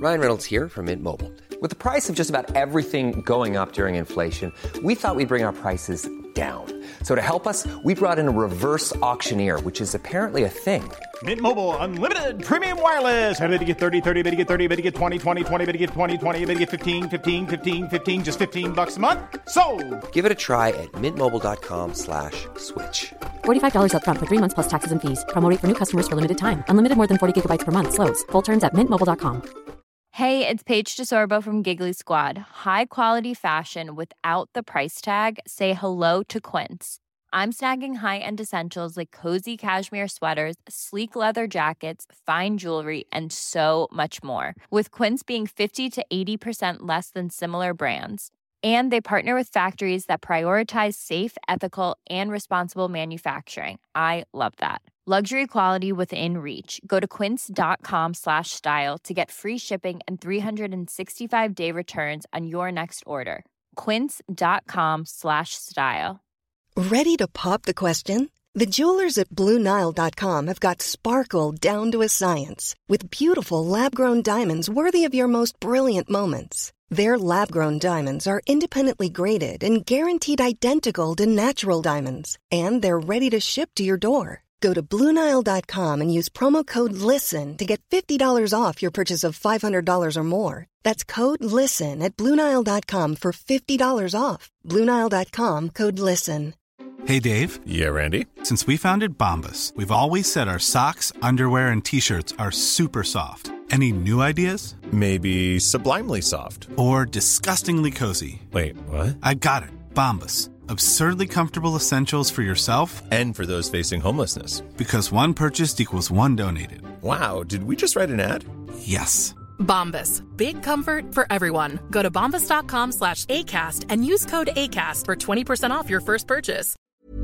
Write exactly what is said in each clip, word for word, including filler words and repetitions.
Ryan Reynolds here from Mint Mobile. With the price of just about everything going up during inflation, we thought we'd bring our prices down. So to help us, we brought in a reverse auctioneer, which is apparently a thing. Mint Mobile Unlimited Premium Wireless. How to get thirty, thirty, how to get thirty, how to get twenty, twenty, twenty, how to get twenty, twenty, how to get fifteen, fifteen, fifteen, fifteen, just fifteen bucks a month? Sold! Give it a try at mintmobile.com slash switch. forty-five dollars up front for three months plus taxes and fees. Promo rate for new customers for limited time. Unlimited more than forty gigabytes per month. Slows full terms at mint mobile dot com. Hey, it's Paige DeSorbo from Giggly Squad. High quality fashion without the price tag. Say hello to Quince. I'm snagging high-end essentials like cozy cashmere sweaters, sleek leather jackets, fine jewelry, and so much more. With Quince being fifty to eighty percent less than similar brands. And they partner with factories that prioritize safe, ethical, and responsible manufacturing. I love that. Luxury quality within reach. Go to quince.com slash style to get free shipping and three sixty-five day returns on your next order. Quince.com slash style. Ready to pop the question? The jewelers at Blue Nile dot com have got sparkle down to a science with beautiful lab-grown diamonds worthy of your most brilliant moments. Their lab-grown diamonds are independently graded and guaranteed identical to natural diamonds, and they're ready to ship to your door. Go to Blue Nile dot com and use promo code LISTEN to get fifty dollars off your purchase of five hundred dollars or more. That's code LISTEN at Blue Nile dot com for fifty dollars off. Blue Nile dot com, code LISTEN. Hey, Dave. Yeah, Randy. Since we founded Bombas, we've always said our socks, underwear, and T-shirts are super soft. Any new ideas? Maybe sublimely soft. Or disgustingly cozy. Wait, what? I got it. Bombas. Absurdly comfortable essentials for yourself and for those facing homelessness. Because one purchased equals one donated. Wow, did we just write an ad? Yes. Bombas. Big comfort for everyone. Go to bombas.com slash ACAST and use code ACAST for twenty percent off your first purchase.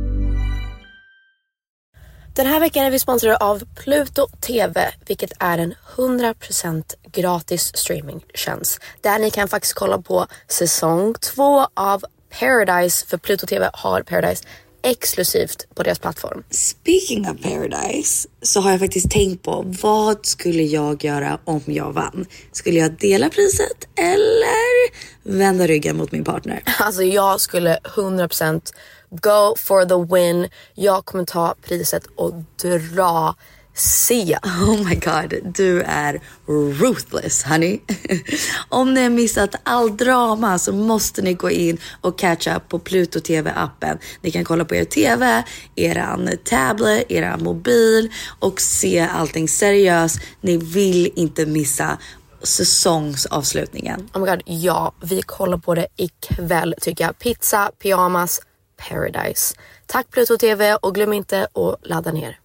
Den här veckan är vi sponsrade av Pluto T V, vilket är en hundra procent gratis streamingtjänst. Där ni kan faktiskt kolla på säsong två av Paradise, för Pluto T V har Paradise exklusivt på deras plattform. Speaking of Paradise så har jag faktiskt tänkt på vad skulle jag göra om jag vann? Skulle jag dela priset eller vända ryggen mot min partner? Alltså jag skulle hundra procent go for the win. Jag kommer ta priset och dra Sia. Oh my god, du är ruthless, honey. Om ni har missat all drama så måste ni gå in och catch up på Pluto T V-appen. Ni kan kolla på er T V, eran tablet, eran mobil och se allting seriöst. Ni vill inte missa säsongsavslutningen. Oh my god, ja, vi kollar på det ikväll tycker jag. Pizza, pyjamas, Paradise. Tack Pluto T V och glöm inte att ladda ner.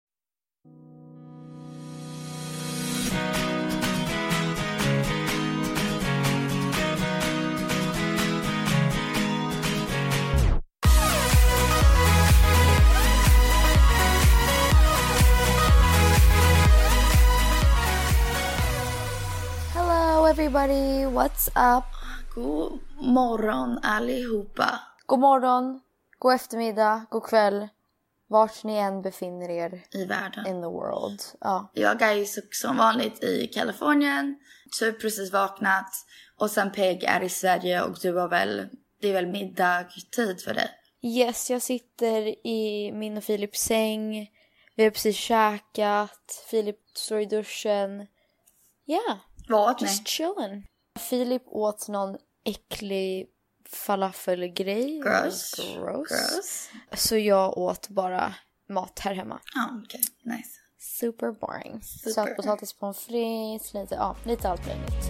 Everybody, what's up? God morgon allihopa. God morgon, god eftermiddag, god kväll. Vart ni än befinner er i världen. In the world. Ja. Jag är ju som vanligt i Kalifornien. Typ precis vaknat. Och sen Peg är i Sverige och du har väl, det är väl middagtid för dig? Yes, jag sitter i min och Filips säng. Vi har precis käkat. Filip står i duschen. Ja. Yeah. Vad åt Just chillen. Filip åt någon äcklig falafelgrej. Gross. Gross. Gross. Så jag åt bara mat här hemma. Ja, oh, okej. Okay. Nice. Super boring. Sötpotatis, pommes frites, lite, ja, lite allt möjligt.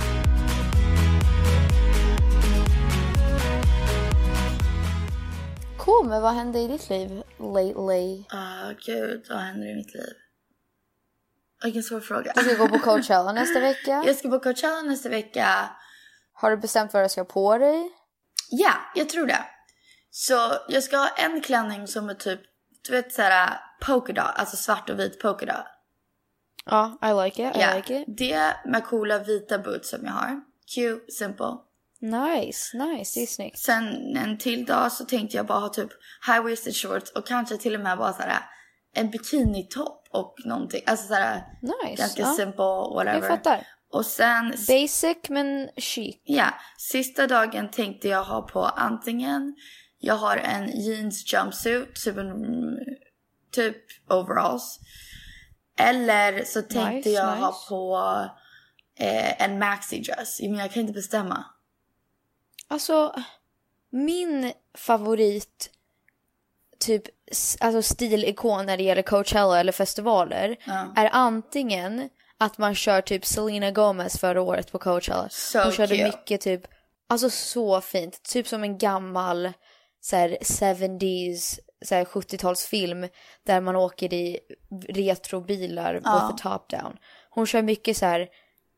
Cool, men vad hände i ditt liv lately? Ah, uh, gud, vad händer i mitt liv? Vilken svår fråga. Du ska gå på Coachella nästa vecka. Jag ska på Coachella nästa vecka. Har du bestämt vad du ska på dig? Ja, jag tror det. Så jag ska ha en klänning som är typ, du vet såhär polka dot, alltså svart och vit polka dot. Ja, I like it, I yeah. like it. Det med coola vita boots som jag har. Cute, simple. Nice, nice, det är snyggt. Sen en till dag så tänkte jag bara ha typ high-waisted shorts och kanske till och med bara såhär en bikini-topp och någonting. Alltså såhär nice, ganska ja. simple, whatever. Jag fattar. Och sen... Basic men chic. Ja, sista dagen tänkte jag ha på antingen... Jag har en jeans jumpsuit, typ, en, typ overalls. Eller så tänkte nice, jag nice. ha på eh, en maxi dress. Men jag kan inte bestämma. Alltså, min favorit typ alltså stilikon när det gäller Coachella eller festivaler ja. är antingen att man kör typ Selena Gomez förra året på Coachella. So Hon körde cute. mycket typ, alltså så fint. Typ som en gammal så här sjuttiotalet så här sjuttiotalsfilm där man åker i retrobilar ja. with the top down. Hon kör mycket så här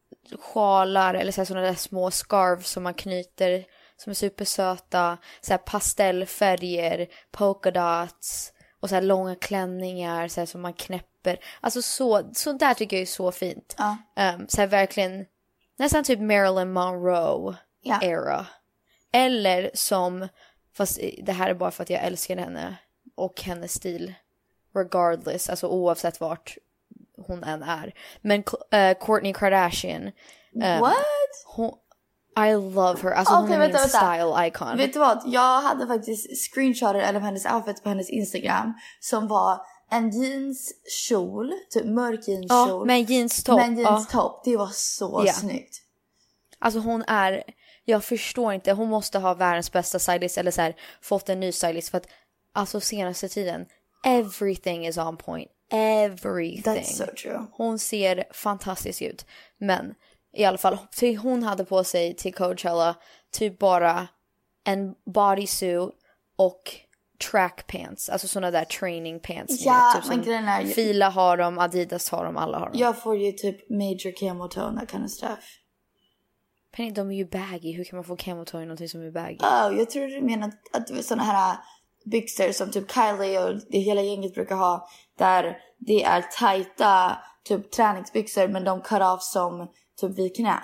sjalar eller så här såna där små scarves som man knyter som är supersöta, så här pastellfärger, polka dots och så här långa klänningar så här som man knäpper. Alltså så så där tycker jag är så fint. Ja. Um, så här verkligen nästan typ Marilyn Monroe ja. era. Eller som, fast det här är bara för att jag älskar henne och hennes stil regardless, alltså oavsett vart hon än är. Men uh, Kourtney Kardashian. Um, What? Hon, I love her. Alltså okay, hon är vänta, min vänta. style icon. Vet du vad? Jag hade faktiskt screenshotat eller hennes outfit på hennes Instagram som var en jeanskjol, typ mörk jeanskjol. Ja, med jeanstopp. Med jeanstopp. Ja. Det var så yeah. snyggt. Alltså hon är, jag förstår inte, hon måste ha världens bästa stylist eller så här, fått en ny stylist för att alltså senaste tiden everything is on point. Everything. That's so true. Hon ser fantastisk ut. Men i alla fall, hon hade på sig till Coachella typ bara en bodysuit och track pants. Alltså såna där training pants. Ja, typ men grejen är... Fila har dem, Adidas har dem, alla har dem. Jag får ju typ major camo tone, that kind of stuff. Penny, de är ju baggy. Hur kan man få camo tone i någonting som är baggy? Oh, jag tror du menar att, att det var såna här byxor som typ Kylie och det hela gänget brukar ha. Där det är tajta typ träningsbyxor men de cut off som typ vid knät.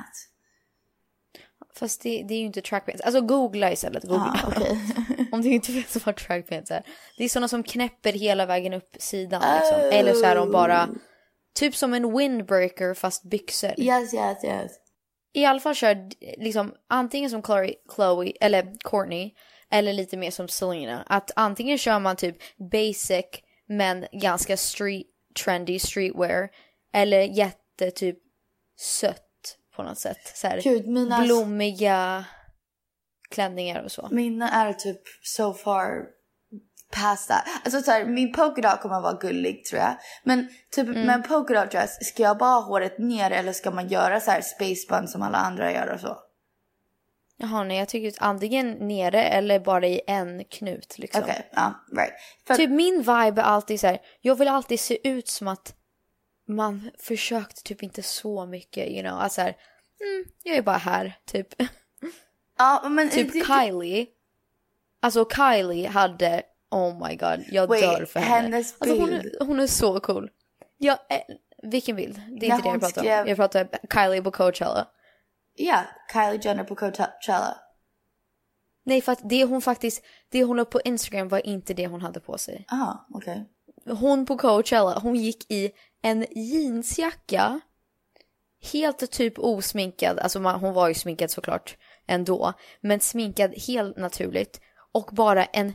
Fast det, det är ju inte trackpants. Alltså googla istället. Googla. Ah, okay. Om du inte vet vad trackpants är. Det är såna som knäpper hela vägen upp sidan. Liksom. Oh. Eller så är de bara typ som en windbreaker fast byxor. Yes, yes, yes. I alla fall kör liksom antingen som Chloe, Chloe eller Kourtney eller lite mer som Selena. Att antingen kör man typ basic men ganska street trendy streetwear eller jätte typ sött på något sätt. Så här, Gud, mina... blommiga klänningar och så. Mina är typ so far past that. Alltså så här, min polka dot kommer vara gullig tror jag. Men typ mm. med en polka dot dress, ska jag bara ha håret ner eller ska man göra så här space bun som alla andra gör och så? Jaha, nej, jag tycker antingen nere eller bara i en knut liksom. Okej, okay, ja, uh, right. För... Typ min vibe är alltid så här, jag vill alltid se ut som att man försökte typ inte så mycket, you know, alltså här, mm, jag är bara här, typ. Ja, men typ det... Kylie. Alltså Kylie hade, oh my god, jag Wait, dör för henne. Hennes bild. Alltså hon är, hon är så cool. Jag, eh, vilken bild? Det är När inte det jag pratar skrev... om. Jag pratar Kylie på Coachella. Ja, Kylie Jenner på Coachella. Nej, för att det hon faktiskt, det hon la på Instagram var inte det hon hade på sig. Aha, okej. Okay. Hon på Coachella, hon gick i en jeansjacka. Helt typ osminkad. Alltså man, hon var ju sminkad såklart ändå. Men sminkad helt naturligt. Och bara en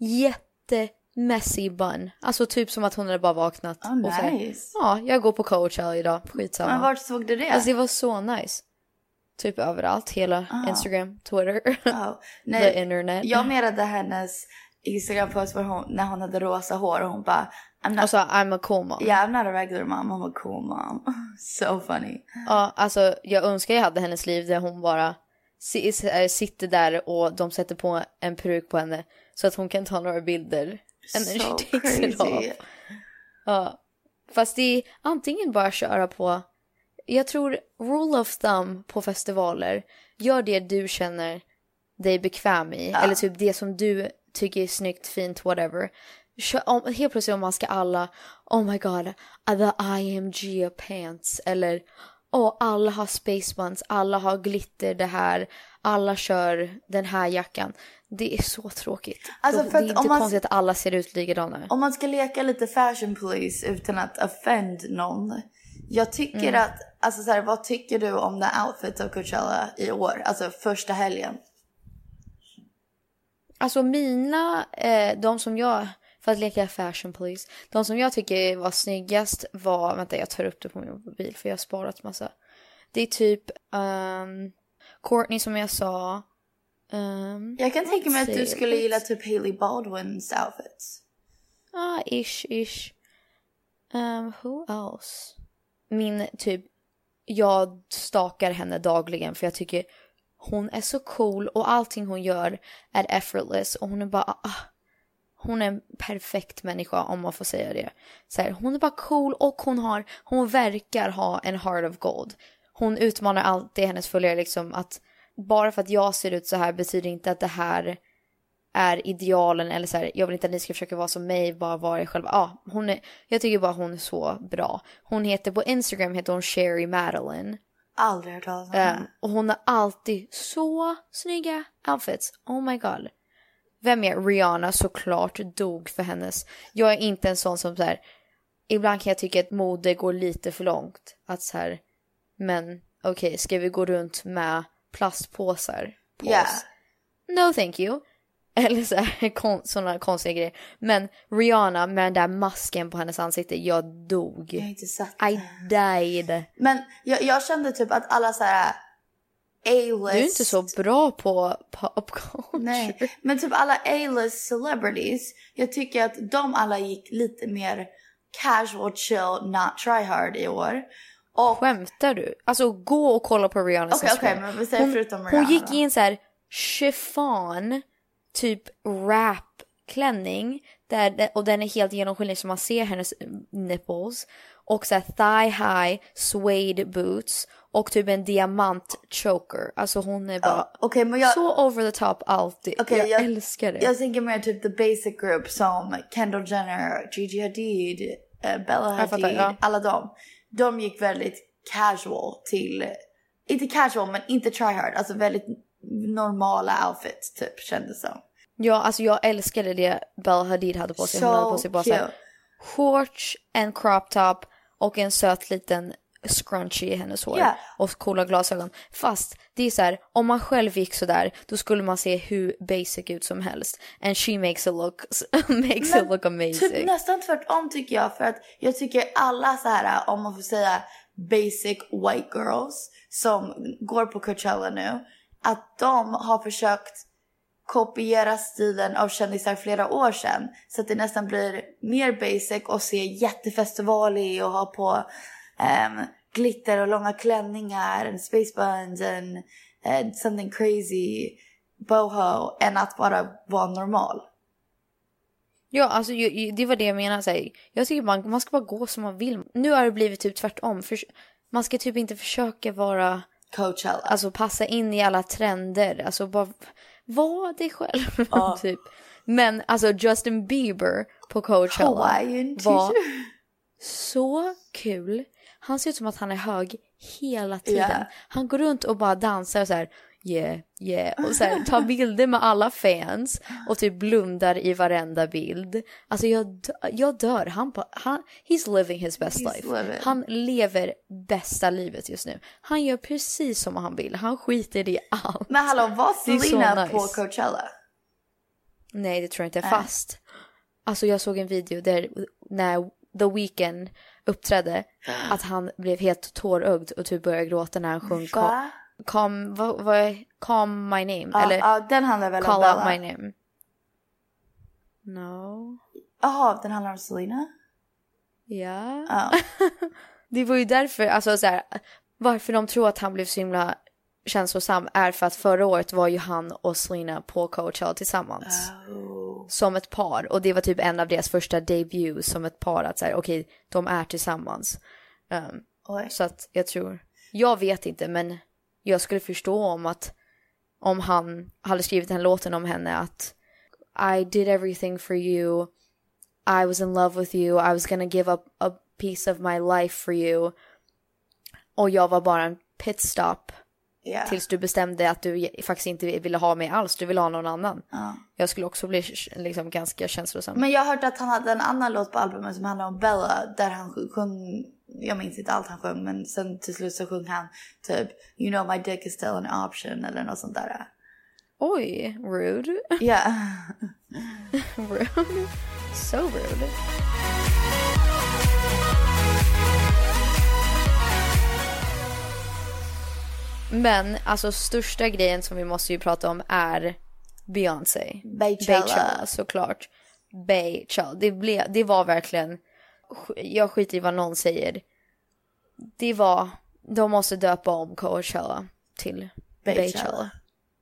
jättemessy bun. Alltså typ som att hon hade bara vaknat. Oh, och så här, nice. ja, jag går på Coachella idag. Skitsamma. Men vart såg du det? Alltså det var så nice. Typ överallt. Hela oh. Instagram, Twitter. Oh. Nej, the internet. Jag menade hennes Instagram-post när hon hade rosa hår. Och hon bara... I'm not... Och så, I'm a cool mom. Yeah, I'm not a regular mom, I'm a cool mom. So funny. Ja, alltså jag önskar jag hade hennes liv där hon bara sitter där och de sätter på en peruk på henne så att hon kan ta några bilder. And then so she takes crazy. it off. Ja, fast det är antingen bara köra på, jag tror rule of thumb på festivaler, gör det du känner dig bekväm i. Ja. Eller typ det som du tycker är snyggt, fint, whatever. Om, helt plötsligt om man ska alla, oh my god, the I M G pants, eller oh, alla har space buns, alla har glitter det här, alla kör den här jackan. Det är så tråkigt. Alltså, det för är inte man, konstigt att alla ser ut likadana. Om man ska leka lite fashion police utan att offend någon, jag tycker mm. att alltså så här, vad tycker du om den outfit av Coachella i år? Alltså första helgen. Alltså mina, eh, de som jag, för att leka fashion police, de som jag tycker var snyggast var, vänta jag tar upp det på min mobil för jag har sparat massa. Det är typ um, Courtney som jag sa. Um, jag kan tänka mig att du skulle gilla typ Hailey Baldwins outfits. Ah, ish, ish. Um, who else? Min typ, jag stakar henne dagligen för jag tycker hon är så cool och allting hon gör är effortless och hon är bara, ah, hon är en perfekt människa om man får säga det. Så här, hon är bara cool och hon har, hon verkar ha en heart of gold. Hon utmanar alltid hennes följare liksom att bara för att jag ser ut så här betyder inte att det här är idealen eller så här, jag vill inte att ni ska försöka vara som mig, bara vara er själva. Ja, hon är, jag tycker bara hon är så bra. Hon heter på Instagram heter hon Sherry Madeline. Aldrig hört talas om henne. Um, och hon har alltid så snygga outfits. Oh my god. Vem är Rihanna såklart dog för hennes. Jag är inte en sån som så här, ibland kan jag tycka att mode går lite för långt. Att så här, men okej, okay, ska vi gå runt med plastpåsar på yeah. oss? No thank you. Eller så här, kon- sådana konstiga grejer. Men Rihanna med den där masken på hennes ansikte, jag dog. Jag har inte sett I died. Men jag, jag kände typ att alla så här A-list... Du är inte så bra på pop culture. Nej, men typ alla A-list celebrities, jag tycker att de alla gick lite mer casual, chill, not try hard i år. Och... Skämtar du? Alltså gå och kolla på Rihanna. Okej, okay, okay, men vi säger hon, förutom Rihanna. Hon gick i en så här chiffon typ wrap-klänning där, och den är helt genomskinlig så man ser hennes nipples och så här thigh high suede boots och typ en diamant choker. Alltså hon är bara oh, okay, men jag, så over the top alltid. Okay, jag, jag älskar det. Jag tänker mer typ the basic group som Kendall Jenner, Gigi Hadid, uh, Bella Hadid, fattar, ja. Alla dem. De gick väldigt casual till, inte casual men inte try hard, alltså väldigt normala outfits typ kändes som. Ja, alltså jag älskade det Bella Hadid hade på sig. So hon hade på sig bara så här, shorts, en crop top och en söt liten scrunchie i hennes hår. Yeah. Och coola glasögon. Fast det är så här, om man själv gick så där, då skulle man se hur basic ut som helst. And she makes it look makes Men it look amazing. Typ nästan tvärtom tycker jag, för att jag tycker alla så här, om man får säga basic white girls som går på Coachella nu, att de har försökt kopiera stilen av kändisar flera år sedan. Så att det nästan blir mer basic och ser jättefestivalig och ha på um, glitter och långa klänningar and space buns and, and something crazy boho än att bara vara normal. Ja, alltså det var det jag menar. Så här, jag tycker man, man ska bara gå som man vill. Nu har det blivit typ tvärtom. För, man ska typ inte försöka vara Coachella. Alltså passa in i alla trender. Alltså bara var dig själv. Uh. typ. Men alltså Justin Bieber på Coachella Hawaiian var så kul. Han ser ut som att han är hög hela tiden. Yeah. Han går runt och bara dansar och så här, yeah, yeah. Och så här, tar bilder med alla fans och typ blundar i varenda bild. Alltså jag, jag dör. Han, han, he's living his best he's life. Living. Han lever bästa livet just nu. Han gör precis som han vill. Han skiter i allt. Men hallå, var Selena nice. på Coachella? Nej, det tror jag inte. Äh. Fast alltså jag såg en video där när The Weeknd uppträdde att han blev helt tårögd och typ började gråta när han sjöng Calm, calm, vad, vad är, calm My Name ja, eller ja, den handlar väl Call om Bella. Out My Name. No. Jaha, den handlar om Selena? Ja. Ja. Det var ju därför, alltså så här, varför de tror att han blev så himla känslosam är för att förra året var ju han och Selena på Coachella tillsammans. Oh. Som ett par. Och det var typ en av deras första debut som ett par. Att säga, okej, okay, de är tillsammans. Um, så att jag tror, jag vet inte, men jag skulle förstå om att om han hade skrivit en låten om henne att I did everything for you, I was in love with you, I was gonna give up a piece of my life for you, och jag var bara en pitstop. Yeah. Tills du bestämde att du faktiskt inte ville ha mig alls. Du ville ha någon annan. Uh. Jag skulle också bli liksom ganska känslosam. Men jag har hört att han hade en annan låt på albumet som handlar om Bella. Där han sjöng jag minns inte allt han sjöng, men sen till slut så sjöng han typ you know my dick is still an option eller något sånt där. Oj, rude. Ja. Yeah. Rude. So rude. Men alltså största grejen som vi måste ju prata om är Beyoncé. Beychella. Beychella, såklart. Beychella. Det, blev, det var verkligen, jag skiter i vad någon säger. Det var, de måste döpa om Coachella till Beychella. Beychella.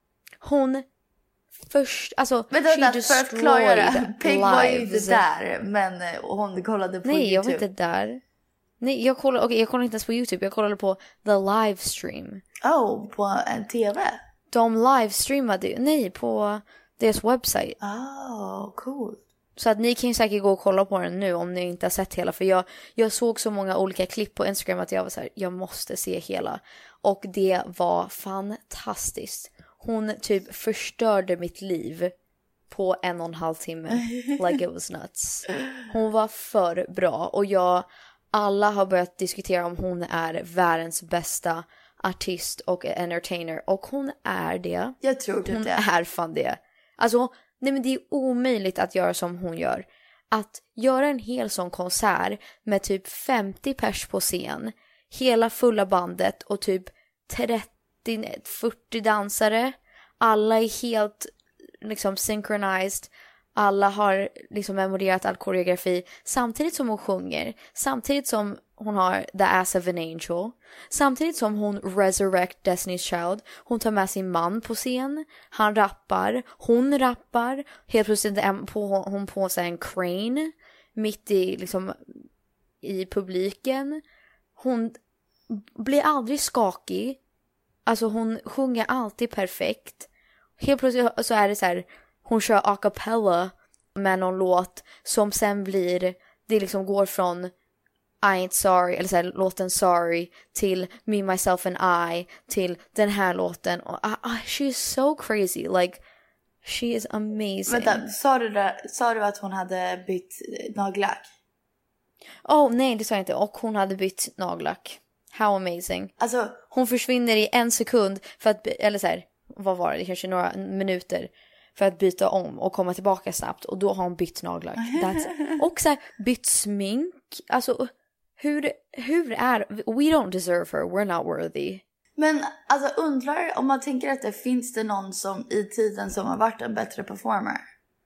Hon först, alltså vänta, she vänta, för att klargöra, Pink var ju inte lives. där, men hon kollade på Nej, YouTube. jag var inte där. Nej, jag kollade, okay, jag kollade inte ens på YouTube. Jag kollade på the livestream. Oh, på en tv? De livestreamade ju, nej, på deras webbsite. Oh, cool. Så att ni kan ju säkert gå och kolla på den nu om ni inte har sett hela. För jag, jag såg så många olika klipp på Instagram att jag var så här, jag måste se hela. Och det var fantastiskt. Hon typ förstörde mitt liv på en och en halv timme. Like it was nuts. Hon var för bra. Och jag, alla har börjat diskutera om hon är världens bästa artist och entertainer. Och hon är det. Jag tror typ hon det. Hon är fan det. Alltså, nej men det är omöjligt att göra som hon gör. Att göra en hel sån konsert med typ femtio pers på scen. Hela fulla bandet och typ trettio fyrtio dansare. Alla är helt liksom synchronized. Alla har liksom memorerat all koreografi. Samtidigt som hon sjunger. Samtidigt som hon har the ass of an angel. Samtidigt som hon resurrect Destiny's Child. Hon tar med sin man på scen. Han rappar. Hon rappar. Helt plötsligt är på, hon på sig en crane. Mitt i liksom i publiken. Hon blir aldrig skakig. Alltså hon sjunger alltid perfekt. Helt plötsligt så är det så här, hon kör a cappella med någon låt som sen blir, det liksom går från I ain't sorry, eller så här, låten Sorry till Me, Myself and I till den här låten. Och, uh, uh, she is so crazy, like she is amazing. Vänta, sa du, där, sa du att hon hade bytt nagellack? Oh nej, det sa jag inte. Och hon hade bytt nagellack. How amazing. Alltså, hon försvinner i en sekund för att, eller så här, vad var det, kanske några minuter för att byta om och komma tillbaka snabbt. Och då har hon bytt nagellack. That's... Och så här, bytt smink. Alltså, hur, hur är... We don't deserve her, we're not worthy. Men alltså undrar, om man tänker att det finns det någon som i tiden som har varit en bättre performer?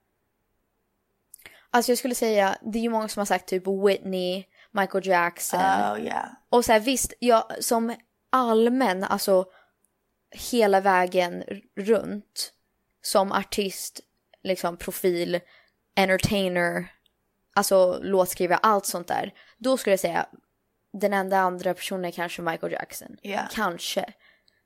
Alltså jag skulle säga, det är ju många som har sagt typ Whitney, Michael Jackson. Oh yeah. Och så här, visst, jag som allmän, alltså hela vägen runt som artist, liksom profil, entertainer, alltså låtskrivare, allt sånt där. Då skulle jag säga den enda andra personen är kanske Michael Jackson. Yeah. Kanske.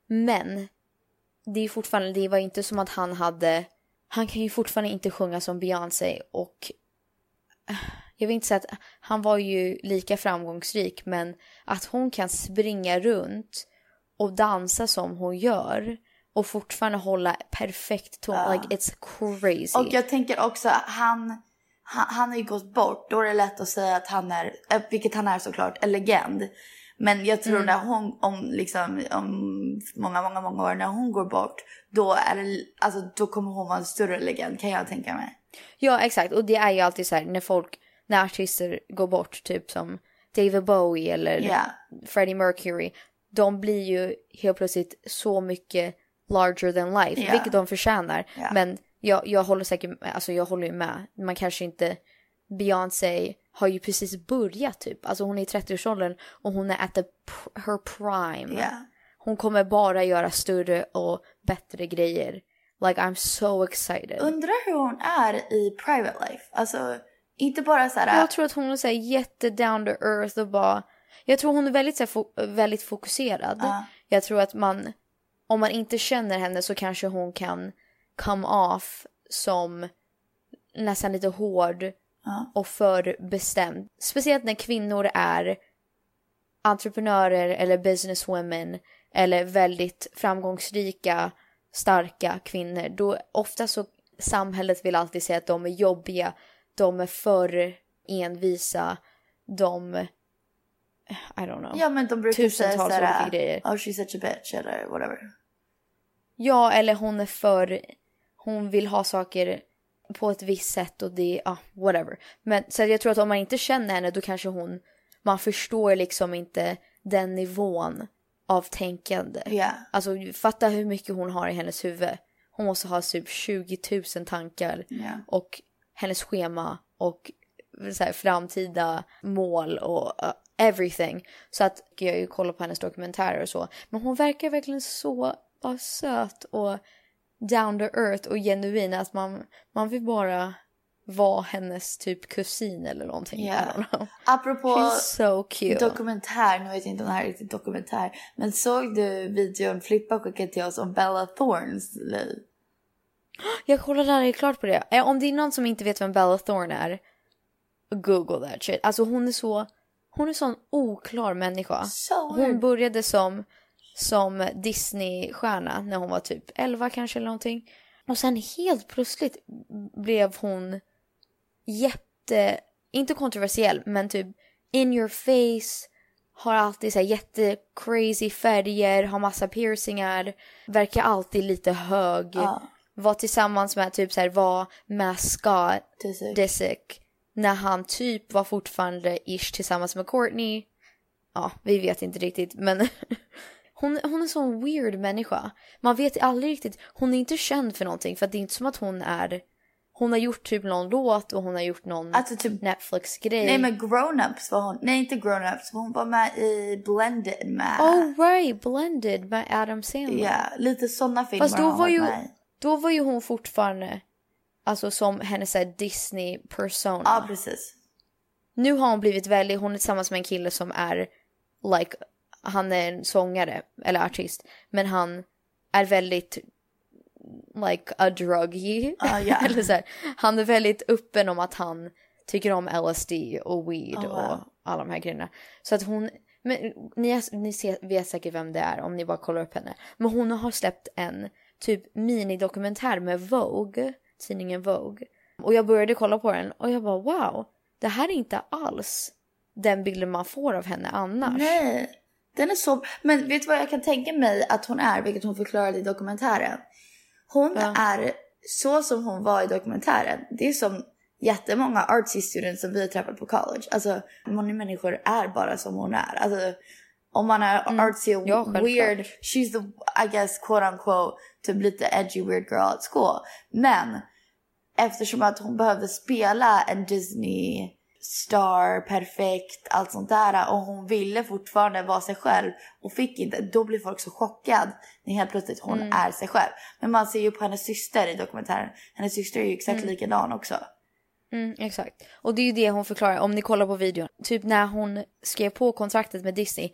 Men det är fortfarande, det var inte som att han hade, han kan ju fortfarande inte sjunga som Beyoncé. Och jag vill inte säga att han var ju lika framgångsrik, men att hon kan springa runt och dansa som hon gör och fortfarande hålla perfekt ton. Uh. Like it's crazy. Och jag tänker också, han, han, han har ju gått bort. Då är det lätt att säga att han är, vilket han är såklart, en legend. Men jag tror mm. när hon, om liksom, om många, många, många år, när hon går bort, då är det, alltså då kommer hon vara en större legend, kan jag tänka mig. Ja, exakt. Och det är ju alltid så här, när folk, när artister går bort, typ som David Bowie eller yeah. Freddie Mercury, de blir ju helt plötsligt så mycket larger than life, yeah. vilket de förtjänar. Yeah. Men jag, jag håller säkert, alltså jag håller ju med. Man kanske inte, Beyoncé har ju precis börjat typ. Alltså hon är i trettioårsåldern och hon är at the, her prime. Yeah. Hon kommer bara göra större och bättre grejer. Like I'm so excited. Undrar hur hon är i private life. Alltså inte bara så här. Jag tror att hon är så här jätte down to earth och bara, jag tror hon är väldigt så här, fo- väldigt fokuserad. Uh. Jag tror att man, om man inte känner henne så kanske hon kan come off som nästan lite hård uh. och för bestämd. Speciellt när kvinnor är entreprenörer eller businesswomen eller väldigt framgångsrika, starka kvinnor. Då ofta så samhället vill alltid säga att de är jobbiga, de är för envisa, de I don't know. Ja, men de brukar säga tusentals såhär, olika grejer. oh she's such a bitch eller whatever. Ja, eller hon är för, hon vill ha saker på ett visst sätt och det, ja, ah, whatever. Men så jag tror att om man inte känner henne då kanske hon, man förstår liksom inte den nivån av tänkande. Yeah. Alltså fatta hur mycket hon har i hennes huvud. Hon måste ha typ tjugo tusen tankar yeah. och hennes schema och så här, framtida mål och uh, everything. Så att jag ju kollar på hennes dokumentärer och så. Men hon verkar verkligen så uh, söt och down to earth och genuin att man, man vill bara vara hennes typ kusin eller någonting. Yeah. I don't know. Apropå She's so cute. Dokumentär, nu vet jag inte om det här är riktigt dokumentär, men såg du videon Flippa skickade till oss om Bella Thornes liv? Jag kollar där, är klart på det. Om det är någon som inte vet vem Bella Thorne är, Google that shit. Alltså hon är så, hon är sån oklar människa. So hon började som som Disney-stjärna när hon var typ elva kanske eller någonting. Och sen helt plötsligt blev hon jätte, inte kontroversiell, men typ in your face, har alltid så här jätte crazy färger, har massa piercingar, verkar alltid lite hög. Uh. Var tillsammans med typ så här, var med Scott Disick. Disick när han typ var fortfarande ish tillsammans med Courtney. Ja, vi vet inte riktigt, men hon, hon är en sån weird människa. Man vet aldrig riktigt, hon är inte känd för någonting, för det är inte som att hon är, hon har gjort typ någon låt och hon har gjort någon alltså typ Netflix-grej. Nej, men Grown-Ups var hon, nej inte Grown-Ups, hon var med i Blended med. Oh right, Blended med Adam Sandler. Ja, yeah, lite såna filmer. Fast då var ju, med. då var ju hon fortfarande, alltså som hennes så här Disney-persona. Ja, precis. Nu har hon blivit väldigt, hon är tillsammans med en kille som är like, han är en sångare eller artist, men han är väldigt like a druggie. Uh, yeah. Eller så här, han är väldigt öppen om att han tycker om L S D och weed oh, wow. och alla de här grejerna. Så att hon, men ni, ni ser, vet säkert vem det är om ni bara kollar upp henne. Men hon har släppt en typ minidokumentär med Vogue, tidningen Vogue. Och jag började kolla på den och jag bara wow, det här är inte alls den bilden man får av henne annars. Nej, den är så, men vet du vad jag kan tänka mig att hon är, vilket hon förklarade i dokumentären. Hon ja. är så som hon var i dokumentären. Det är som jättemånga artsy students som vi har träffat på college. Alltså, många människor är bara som hon är. Alltså, om man är mm. artsy och ja, weird, she's the, I guess, quote unquote, typ lite edgy weird girl at school. Men eftersom att hon behövde spela en Disney star, perfekt, allt sånt där, och hon ville fortfarande vara sig själv och fick inte, då blir folk så chockad när helt plötsligt hon mm. är sig själv. Men man ser ju på hennes syster i dokumentären, hennes syster är ju exakt mm. likadan också. Mm, exakt. Och det är ju det hon förklarar, om ni kollar på videon, typ när hon skrev på kontraktet med Disney,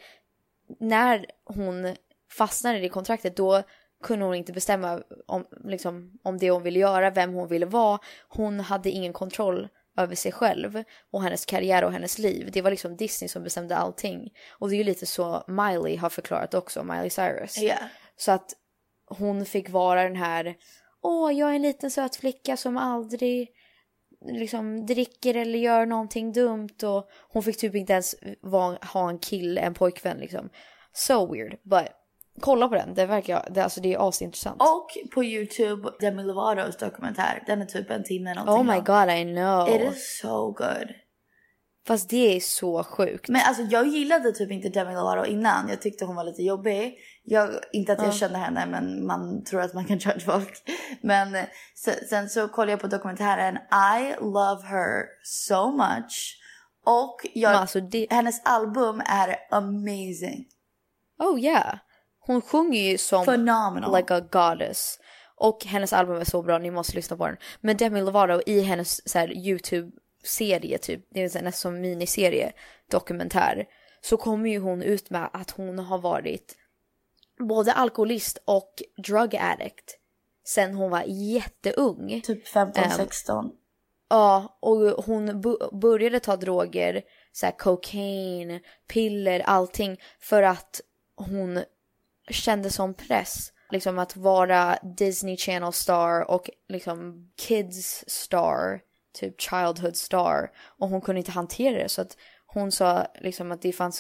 när hon fastnade i kontraktet, då kunde hon inte bestämma om, liksom, om det hon ville göra, vem hon ville vara. Hon hade ingen kontroll över sig själv och hennes karriär och hennes liv. Det var liksom Disney som bestämde allting. Och det är ju lite så Miley har förklarat också, Miley Cyrus. Yeah. Så att hon fick vara den här, åh, jag är en liten söt flicka som aldrig liksom dricker eller gör någonting dumt. Och hon fick typ inte ens vara, ha en kill, en pojkvän liksom. So weird, but kolla på den, det verkar, det, alltså det är asintressant. Och på YouTube, Demi Lovatos dokumentär, den är typ en timme någonting. Oh my lång. god, I know. It is so good. Fast det är så sjukt. Men alltså jag gillade typ inte Demi Lovato innan. Jag tyckte hon var lite jobbig. Jag, inte att jag uh. kände henne, men man tror att man kan judge folk. Men sen, sen så kollade jag på dokumentären. I love her so much. Och jag, alltså det... hennes album är amazing. Oh yeah. Hon sjunger ju som phenomenal, like a goddess. Och hennes album är så bra, ni måste lyssna på den. Men Demi Lovato i hennes så här, YouTube-serie typ, det är nästan som miniserie, dokumentär, så kommer ju hon ut med att hon har varit både alkoholist och drug addict sen hon var jätteung. Typ femton sexton. Um, ja, och hon b- började ta droger, så här cocaine, piller, allting, för att hon kände som press liksom att vara Disney Channel star och liksom kids star, typ childhood star, och hon kunde inte hantera det, så att hon sa liksom att det fanns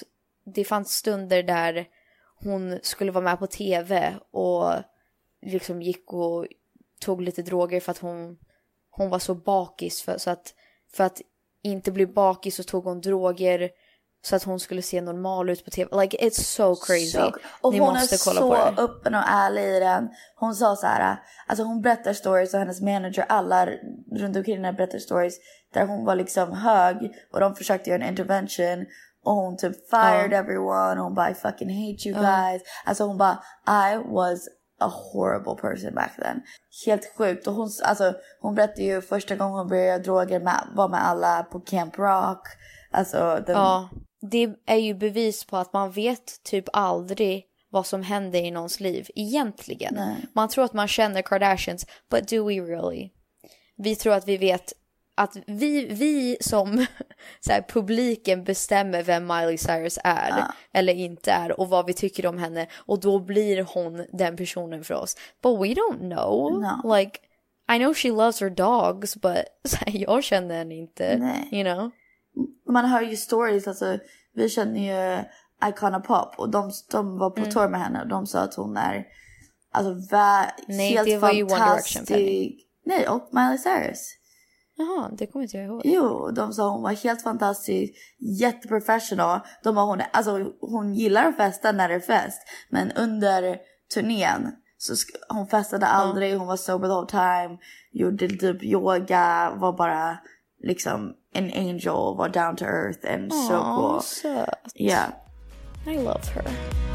det fanns stunder där hon skulle vara med på tv och liksom gick och tog lite droger för att hon, hon var så bakis. För, så att, för att inte bli bakis så tog hon droger så att hon skulle se normal ut på tv. Like, it's so crazy. Så, och Ni hon måste är kolla så på det. öppen och ärlig i den. Hon sa så här, alltså hon berättar stories och hennes manager, alla runt omkring henne berättar stories där hon var liksom hög och de försökte göra en intervention och hon typ fired uh. everyone och hon bara I fucking hate you guys. Uh. Alltså hon bara I was a horrible person back then. Helt sjukt. Och hon, alltså, hon berättade ju första gången hon började droger med, var med alla på Camp Rock. Alltså, den... Ja, det är ju bevis på att man vet typ aldrig vad som händer i någons liv egentligen. Nej. Man tror att man känner Kardashians, but do we really? Vi tror att vi vet att vi, vi som så här, publiken bestämmer vem Miley Cyrus är ja. eller inte är och vad vi tycker om henne, och då blir hon den personen för oss. But we don't know. No. Like, I know she loves her dogs, but så här, jag känner henne inte. Nej. You know? Man hör ju stories, alltså vi känner ju Icona Pop och de, de var på mm. tour med henne och de sa att hon är alltså vä- Nej, helt det var ju One Direction, Penny. Nej, och Miley Cyrus. Jaha, det kommer inte jag ihåg. Jo, de sa hon var helt fantastisk, jätteprofessional. De var hon, alltså hon gillar att festa när det är fest, men under turnén så sk- hon festade aldrig, mm. hon var sober the whole time, gjorde typ yoga, var bara liksom an angel, var down to earth and Aww, so cool. Söt. Yeah. I love her.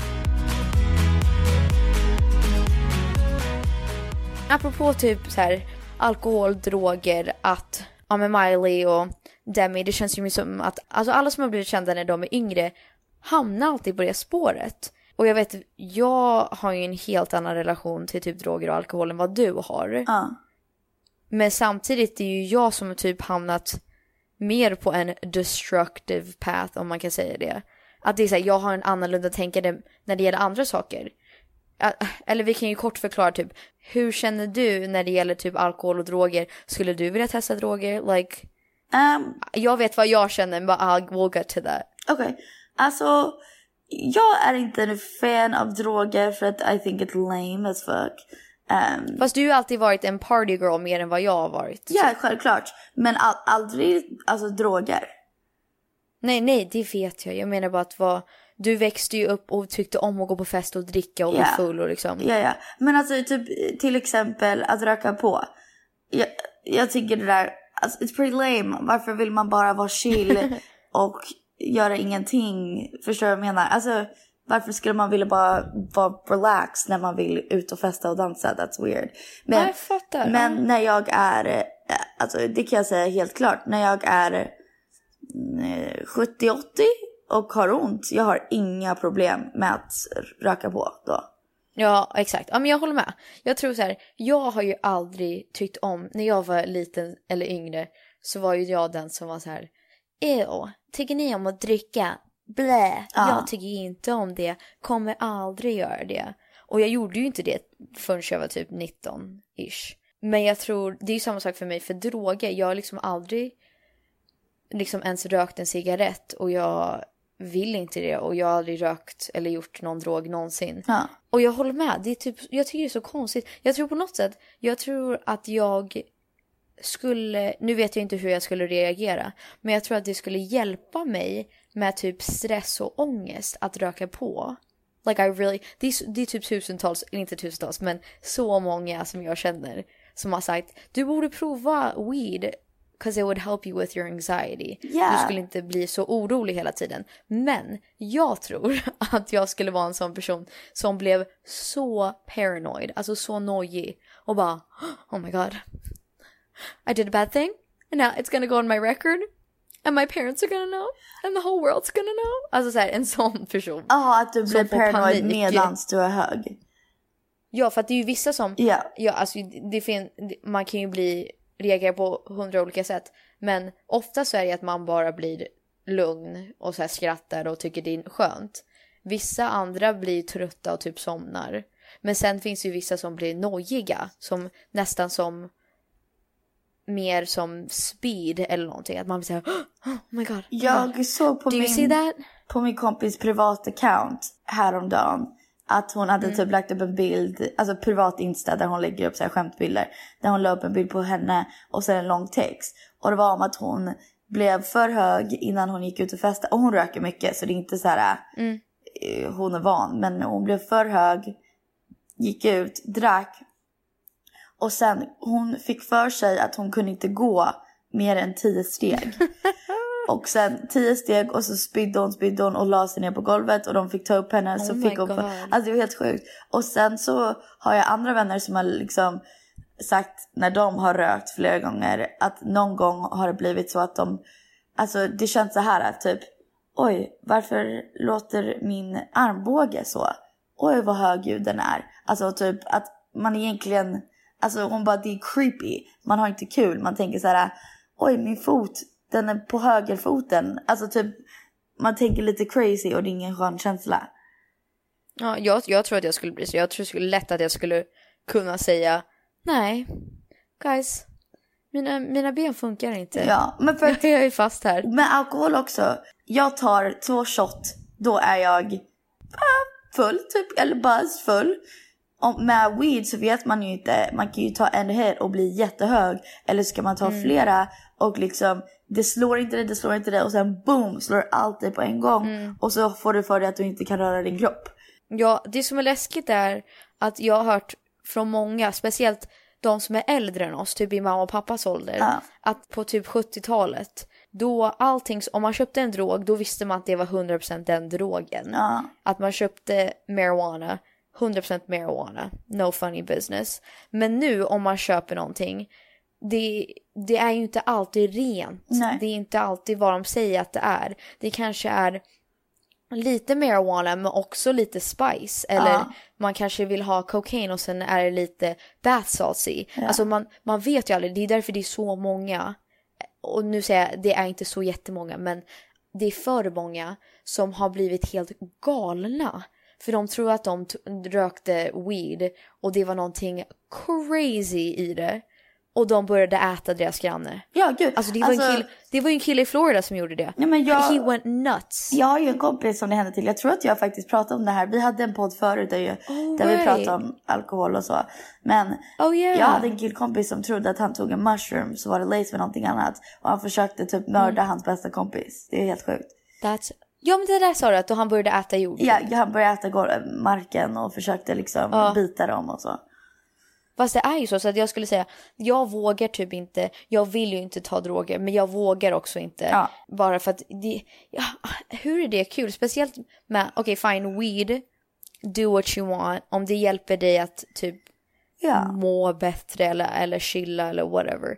Apropå typ så här alkohol, droger, att ja, med Miley och Demi, det känns ju som att alltså alla som har blivit kända när de är yngre hamnar alltid på det spåret. Och jag vet, jag har ju en helt annan relation till typ droger och alkohol än vad du har. Uh. Men samtidigt är ju jag som typ hamnat mer på en destructive path, om man kan säga det. Att det är så här, jag har en annorlunda tänkande när det gäller andra saker. Eller vi kan ju kort förklara typ, hur känner du när det gäller typ alkohol och droger? Skulle du vilja testa droger? Like, um, jag vet vad jag känner, but I'll we'll get to that. Okej, okay. Alltså jag är inte en fan av droger för att I think it's lame as fuck. Um, Fast du har ju alltid varit en party girl mer än vad jag har varit. Ja, självklart. Men all, aldrig alltså droger. Nej, nej, det vet jag. Jag menar bara att vad, du växte ju upp och tyckte om att gå på fest och dricka och yeah. bli full och liksom. Ja, ja. Men alltså typ till exempel att röka på. Jag, jag tycker det där, alltså, it's pretty lame. Varför vill man bara vara chill och göra ingenting? Förstår du vad jag menar? Alltså, varför skulle man vilja bara vara relaxed när man vill ut och festa och dansa? That's weird. Men, ja, jag fattar. Men när jag är, alltså det kan jag säga helt klart. När jag är sjuttio åttio och har ont, jag har inga problem med att röka på då. Ja, exakt. Ja, men jag håller med. Jag tror så här, jag har ju aldrig tyckt om, när jag var liten eller yngre, så var ju jag den som var så här, ew, tycker ni om att dricka? Blä, ja. Jag tycker inte om det, kommer aldrig göra det. Och jag gjorde ju inte det förrän jag var typ nitton-ish. Men jag tror, det är ju samma sak för mig för droger. Jag har liksom aldrig liksom ens rökt en cigarett och jag vill inte det, och jag har aldrig rökt eller gjort någon drog någonsin. Ja. Och jag håller med, det är typ, jag tycker det är så konstigt. Jag tror på något sätt, jag tror att jag skulle, nu vet jag inte hur jag skulle reagera, men jag tror att det skulle hjälpa mig med typ stress och ångest att röka på. Like I really, det är, det är typ tusentals, inte tusentals, men så många som jag känner som har sagt, du borde prova weed because it would help you with your anxiety. Yeah. Du skulle inte bli så orolig hela tiden. Men jag tror att jag skulle vara en sån person som blev så paranoid, alltså så nojig och bara, oh my god, I did a bad thing and now it's gonna go on my record and my parents are gonna know and the whole world's gonna know. Alltså så här, en sån person. Ja, att du blir paranoid medans du är hög. Ja, för att det är ju vissa som yeah. ja, alltså det fin- man kan ju bli reagera på hundra olika sätt, men ofta så är det att man bara blir lugn och så här skrattar och tycker det är skönt. Vissa andra blir trötta och typ somnar. Men sen finns ju vissa som blir nojiga, som nästan som mer som speed eller någonting, att man blir så här, oh my god. Jag såg på Do min you see that? på min kompis privata account häromdagen att hon hade mm. typ lagt upp en bild, alltså privat Insta där hon lägger upp så här skämtbilder, där hon la upp en bild på henne och sen en lång text. Och det var om att hon blev för hög innan hon gick ut och festade. Och hon röker mycket så det är inte så här mm. hon är van, men hon blev för hög, gick ut, drack. Och sen hon fick för sig att hon kunde inte gå mer än tio steg. Och sen tio steg och så spydde hon, spydde hon och la sig ner på golvet. Och de fick ta upp henne. Oh så fick hon, alltså det var helt sjukt. Och sen så har jag andra vänner som har liksom sagt när de har rökt flera gånger att någon gång har det blivit så att de, alltså det känns så här att typ, oj, varför låter min armbåge så? Oj, vad högljudd den är. Alltså typ att man egentligen, alltså hon bara, det är creepy. Man har inte kul. Man tänker så här, oj, min fot, den är på högerfoten. Alltså typ, man tänker lite crazy och det är ingen skön känsla. Ja, jag, jag tror att jag skulle bli så. Jag tror det skulle lätt att jag skulle kunna säga, nej, guys, mina, mina ben funkar inte. Ja, men för att, jag är fast här. Med alkohol också. Jag tar två shot, då är jag full typ, eller buzz full. Och med weed så vet man ju inte, man kan ju ta en hit och bli jättehög. Eller ska man ta mm. flera och liksom, det slår inte det, det slår inte det. Och sen boom, slår allt det på en gång. Mm. Och så får du för dig att du inte kan röra din kropp. Ja, det som är läskigt är att jag har hört från många, speciellt de som är äldre än oss, typ i mamma och pappas ålder, ja. Att på typ sjuttiotalet, då allting, om man köpte en drog, då visste man att det var hundra procent den drogen. Ja. Att man köpte marijuana, hundra procent marijuana, no funny business. Men nu om man köper någonting, det, det är ju inte alltid rent. Nej. Det är inte alltid vad de säger att det är. Det kanske är lite marijuana men också lite spice. Eller ja. Man kanske vill ha kokain och sen är det lite bath salts i. Ja. Alltså man, man vet ju aldrig. Det är därför det är så många. Och nu säger jag, det är inte så jättemånga, men det är för många som har blivit helt galna. För de tror att de t- rökte weed och det var någonting crazy i det. Och de började äta deras granne. Ja, gud. Alltså det var, alltså, en kille, det var ju en kille i Florida som gjorde det. Ja, men jag, He went nuts. Jag har ju en kompis som det hände till. Jag tror att jag faktiskt pratade om det här. Vi hade en podd förut där, ju, oh, där right. vi pratade om alkohol och så. Men oh, yeah. jag hade en killkompis som trodde att han tog en mushroom, så var det laced med någonting annat. Och han försökte typ mörda mm. hans bästa kompis. Det är helt sjukt. That's... Ja, men det där sa du att han började äta jord. Ja, han började äta gol- marken och försökte liksom uh. bita dem och så. Fast det är ju så, så att jag skulle säga, jag vågar typ inte, jag vill ju inte ta droger, men jag vågar också inte. Ja. Bara för att, det, ja, hur är det kul? Speciellt med, okej okay, fine, weed, do what you want, om det hjälper dig att typ ja. må bättre eller, eller chilla eller whatever,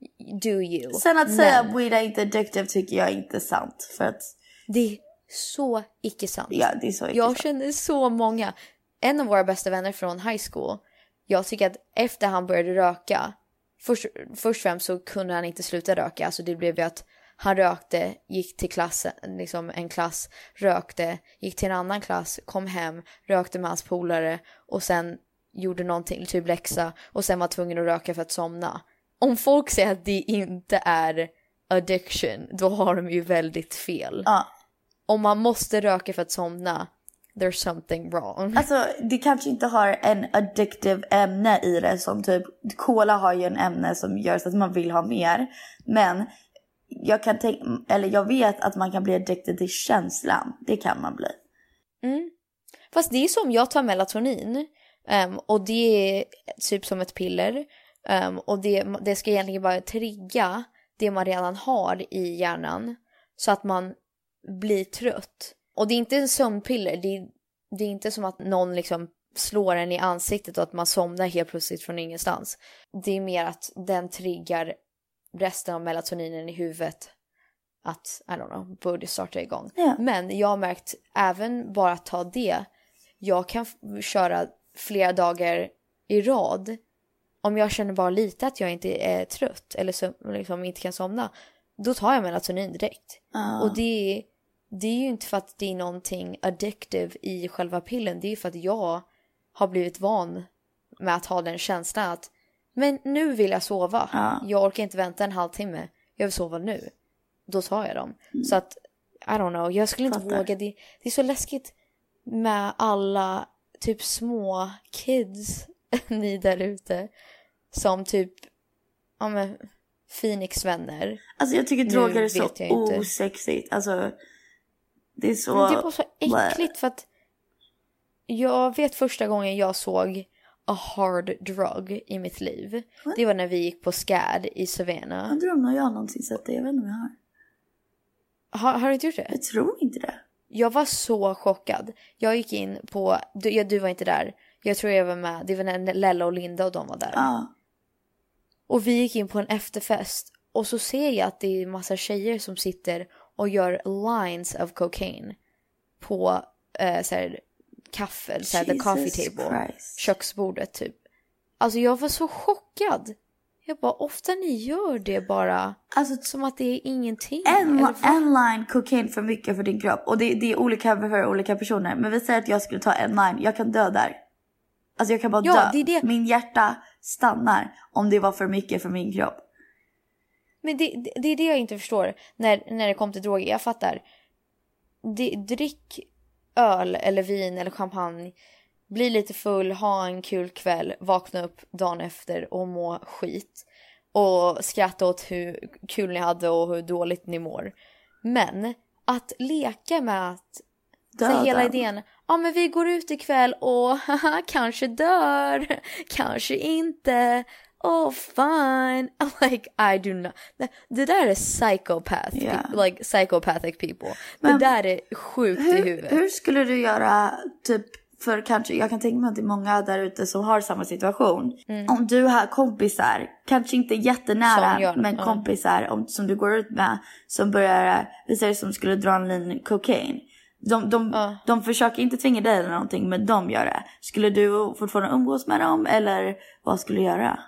do you. Sen att men, säga att weed är inte addictive tycker jag är inte sant, för att det är så icke sant. Ja, det är så icke jag sant. Känner så många, en av våra bästa vänner från high school, jag tycker att efter han började röka, först, först främst så kunde han inte sluta röka. Alltså det blev ju att han rökte, gick till klassen, liksom en klass, rökte, gick till en annan klass, kom hem, rökte med hans polare och sen gjorde någonting, typ läxa, och sen var tvungen att röka för att somna. Om folk säger att det inte är addiction, då har de ju väldigt fel. Ja. Om man måste röka för att somna, there's something wrong. Alltså det kanske inte har en addictive ämne i det, som typ cola har ju en ämne som gör så att man vill ha mer. Men jag kan tänka, eller jag vet att man kan bli addicted till känslan. Det kan man bli. Mm. Fast det är som jag tar melatonin. Um, och det är typ som ett piller. Um, och det, det ska egentligen bara trigga det man redan har i hjärnan. Så att man blir trött. Och det är inte en sömnpiller. Det är, det är inte som att någon liksom slår en i ansiktet och att man somnar helt plötsligt från ingenstans. Det är mer att den triggar resten av melatoninen i huvudet. Att, I don't know, borde starta igång. Ja. Men jag har märkt, även bara att ta det. Jag kan f- köra flera dagar i rad. Om jag känner bara lite att jag inte är trött. Eller så, liksom inte kan somna. Då tar jag melatonin direkt. Uh. Och det är... Det är ju inte för att det är någonting addictive i själva pillen. Det är ju för att jag har blivit van med att ha den känslan att men nu vill jag sova. Ja. Jag orkar inte vänta en halvtimme. Jag vill sova nu. Då tar jag dem. Mm. Så att I don't know, jag skulle inte Fattar. våga. Det, det är så läskigt med alla typ små kids ni där ute som typ ja men Phoenix vänner. Alltså jag tycker droger är så jag inte. osexigt. Alltså det är så... Men det är bara så äckligt för att jag vet första gången jag såg a hard drug i mitt liv. What? Det var när vi gick på S C A D i Savannah. Jag drömmer jag någonsin sett det. Jag vet inte om jag har. Har, har du inte gjort det? Jag tror inte det. Jag var så chockad. Jag gick in på... Du, ja, du var inte där. Jag tror jag var med. Det var när Lella och Linda och de var där. Ja. Och vi gick in på en efterfest. Och så ser jag att det är en massa tjejer som sitter och gör lines of cocaine. På eh, så här, kaffe. Så här, the coffee table. Christ. Köksbordet typ. Alltså jag var så chockad. Jag bara, ofta ni gör det bara. Alltså som att det är ingenting. En, en line kokain för mycket för din kropp. Och det, det är olika för olika personer. Men vi säger att jag skulle ta en line. Jag kan dö där. Alltså jag kan bara ja, dö. Det är det. Min hjärta stannar om det var för mycket för min kropp. Men det, det, det är det jag inte förstår. När, när det kommer till droger. Jag fattar. Det, drick öl eller vin eller champagne. Bli lite full, ha en kul kväll, vakna upp dagen efter och må skit. Och skratta åt hur kul ni hade och hur dåligt ni mår. Men att leka med att så hela idén, ja men vi går ut ikväll och haha, kanske dör, kanske inte. Oh fine. Like I do not. Det där är psychopath. Yeah. Like psychopathic people. Men det där är sjukt hur, i huvudet. Hur skulle du göra typ för kanske, jag kan tänka mig att det är många där ute som har samma situation. Mm. Om du har kompisar, kanske inte jättenära, gör, men kompisar uh. om, som du går ut med, som börjar, vi säger som skulle dra en lin kokain. De, de, uh. de försöker inte tvinga dig eller någonting, men de gör det. Skulle du fortfarande umgås med dem, eller vad skulle du göra?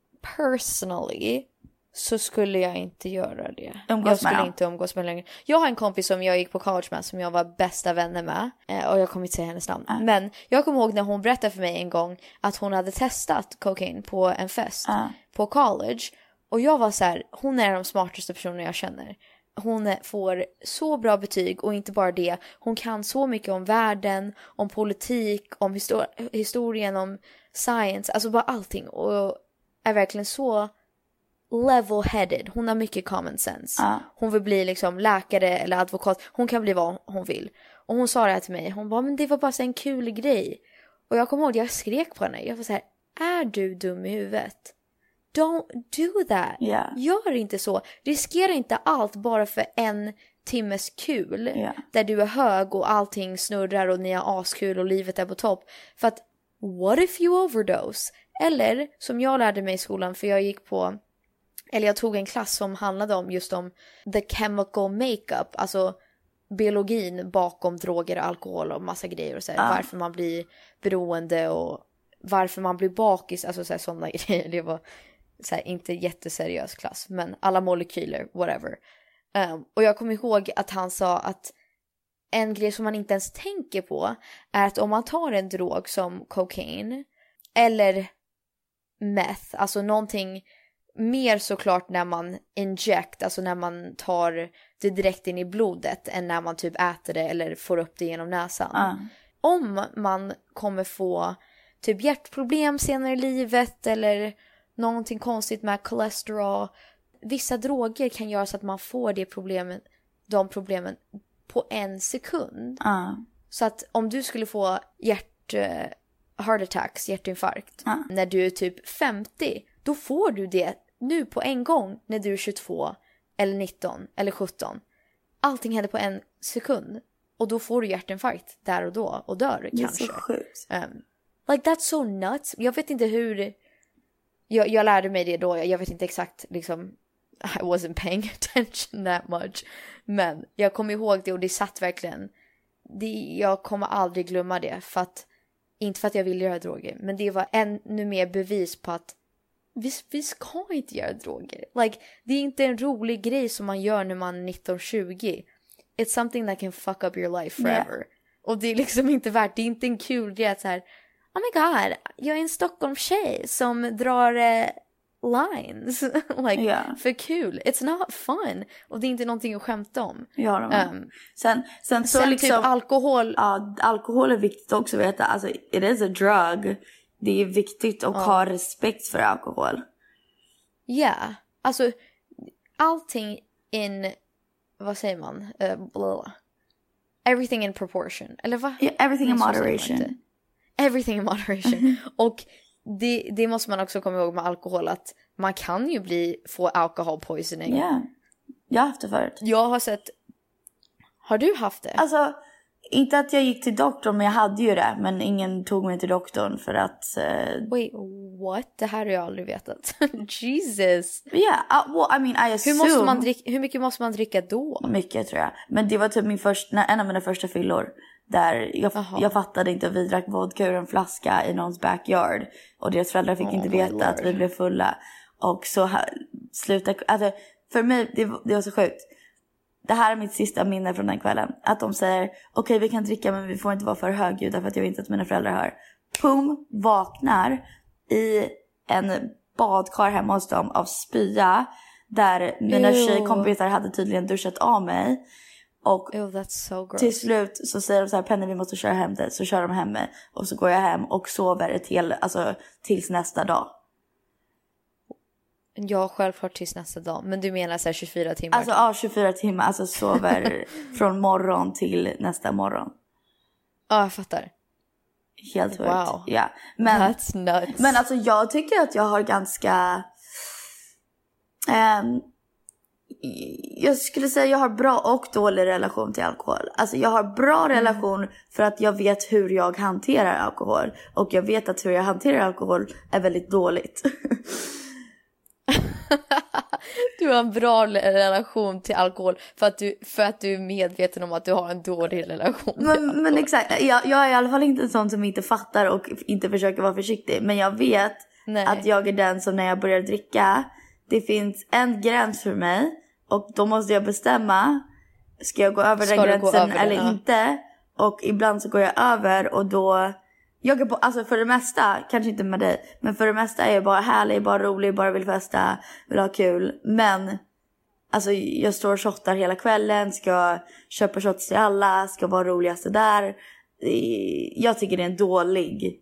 Personally så skulle jag inte göra det. Umgås jag skulle med inte umgås med längre. Jag har en kompis som jag gick på college med, som jag var bästa vänner med. Eh, och jag kommer inte säga hennes namn. Uh. Men jag kommer ihåg när hon berättade för mig en gång att hon hade testat kokain på en fest uh. på college. Och jag var så här, hon är de smartaste personerna jag känner. Hon får så bra betyg, och inte bara det. Hon kan så mycket om världen, om politik, om histor- historien, om science. Alltså bara allting. Och är verkligen så level-headed. Hon har mycket common sense. Uh. Hon vill bli liksom läkare eller advokat. Hon kan bli vad hon vill. Och hon sa det här till mig. Hon bara, men det var bara så en kul grej. Och jag kommer ihåg, jag skrek på henne. Jag var så här, är du dum i huvudet? Don't do that. Yeah. Gör inte så. Riskera inte allt bara för en timmes kul. Yeah. Där du är hög och allting snurrar och ni har askul och livet är på topp. För att, what if you overdose? Eller, som jag lärde mig i skolan, för jag gick på, eller jag tog en klass som handlade om just om the chemical makeup, alltså biologin bakom droger och alkohol och massa grejer och så här, ah. varför man blir beroende och varför man blir bakis, alltså så här, sådana grejer. Det var så här, inte jätteseriös klass, men alla molekyler, whatever. Um, och jag kommer ihåg att han sa att en grej som man inte ens tänker på är att om man tar en drog som kokain eller meth, alltså någonting mer såklart när man inject, alltså när man tar det direkt in i blodet än när man typ äter det eller får upp det genom näsan. Uh. Om man kommer få typ hjärtproblem senare i livet eller någonting konstigt med kolesterol, vissa droger kan göra så att man får det problemet, de problemen på en sekund. Uh. Så att om du skulle få hjärt heart attacks, hjärtinfarkt, uh. när du är typ femtio, då får du det nu på en gång när du är tjugotvå eller nitton eller sjutton. Allting händer på en sekund. Och då får du hjärtinfarkt där och då och dör det kanske. Det är så sjukt. Um, like that's so nuts. Jag vet inte hur... Jag, jag lärde mig det då. Jag vet inte exakt liksom... I wasn't paying attention that much. Men jag kommer ihåg det och det satt verkligen... Det, jag kommer aldrig glömma det. För att, inte för att jag vill göra droger. Men det var ännu mer bevis på att vi, vi ska inte göra droger. Like, det är inte en rolig grej som man gör när man är nitton tjugo. It's something that can fuck up your life forever. Yeah. Och det är liksom inte värt, det är inte en kul grej att så här, oh my god, jag är en Stockholm-tjej som drar eh, lines. like, yeah. för kul. It's not fun. Och det är inte någonting att skämta om. Ja, um, sen, sen så sen liksom... typ alkohol. Ja, alkohol är viktigt också att veta. Alltså, it is a drug. Det är viktigt att uh. ha respekt för alkohol. Ja, yeah. Alltså allting in... Vad säger man? Uh, blah. Everything in proportion. Eller vad? Yeah, everything in moderation. Everything in moderation. Och det, det måste man också komma ihåg med alkohol. Att man kan ju bli, få alcohol poisoning. Ja, yeah. Jag har haft det förut. Jag har sett... Har du haft det? Alltså, inte att jag gick till doktorn, men jag hade ju det. Men ingen tog mig till doktorn för att... Uh... Wait, what? Det här har jag aldrig vetat. Jesus. Yeah, uh, well, I mean, I assume... Hur, måste man dricka, hur mycket måste man dricka då? Mycket, tror jag. Men det var typ min första, en av mina första fyllor. Där jag, jag fattade inte att vi drack vodka ur en flaska i någons backyard. Och deras föräldrar fick oh, inte veta att vi blev fulla. Och så slutade... Alltså, för mig, det, det var så sjukt. Det här är mitt sista minne från den kvällen. Att de säger, okej okay, vi kan dricka men vi får inte vara för högljudda för att jag vet inte att mina föräldrar hör. Pum, vaknar i en badkar hemma hos dem av spya. Där mina Ew. tjejkompisar hade tydligen duschat av mig. Och Ew, that's so gross. Till slut så säger de så här, Penny vi måste köra hem det. Så kör de hem mig. Och så går jag hem och sover ett hel, alltså, tills nästa dag. Ja, självklart tills nästa dag. Men du menar så här tjugofyra timmar? Alltså ja, tjugofyra timmar. Alltså sover från morgon till nästa morgon. Ja, jag fattar. Helt sjukt. Wow. Ja. Men, that's nuts. Men alltså jag tycker att jag har ganska... Um, jag skulle säga jag har bra och dålig relation till alkohol. Alltså jag har bra relation för att jag vet hur jag hanterar alkohol. Och jag vet att hur jag hanterar alkohol är väldigt dåligt. Du har en bra relation till alkohol för att du, för att du är medveten om att du har en dålig relation till men, alkohol. Men exakt, jag, jag är i alla fall inte en sån som inte fattar och inte försöker vara försiktig. Men jag vet Nej. att jag är den som när jag börjar dricka, det finns en gräns för mig. Och då måste jag bestämma, ska jag gå över ska den gränsen över eller den, inte? Och ibland så går jag över och då... Jag är på, alltså för det mesta, kanske inte med dig, men för det mesta är jag bara härlig, bara rolig, bara vill festa, vill ha kul. Men alltså jag står och shottar hela kvällen, ska köpa shots till alla, ska vara roligaste där. Jag tycker det är en dålig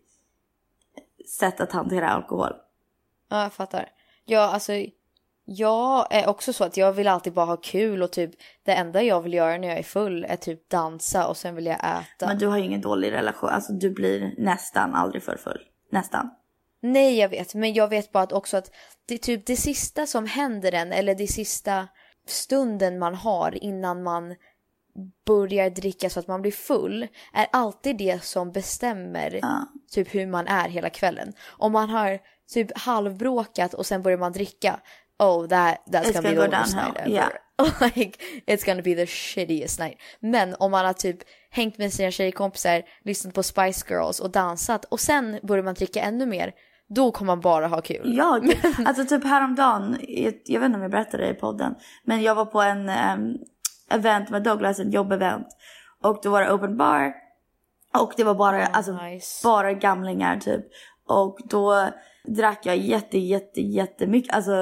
sätt att hantera alkohol. Ja, jag fattar. Ja, alltså jag är också så att jag vill alltid bara ha kul och typ det enda jag vill göra när jag är full är typ dansa och sen vill jag äta. Men du har ju ingen dålig relation, alltså du blir nästan aldrig för full. Nästan. Nej, jag vet, men jag vet bara att också att det är typ det sista som händer en eller det sista stunden man har innan man börjar dricka så att man blir full är alltid det som bestämmer ja. typ hur man är hela kvällen. Om man har typ halvbråkat och sen börjar man dricka, oh that that's it's gonna be the worst night ever. Yeah. Like it's gonna be the shittiest night. Men om man har typ hängt med sina tjejkompisar, lyssnat på Spice Girls och dansat och sen börjar man dricka ännu mer, då kommer man bara ha kul. Ja, alltså typ häromdagen, jag, jag vet inte om jag berättade det i podden, men jag var på en um, event med Douglas, en jobbevent, och då var det open bar och det var bara, oh, alltså, nice. bara gamlingar typ. Och då drack jag jätte, jätte, jättemycket. Alltså,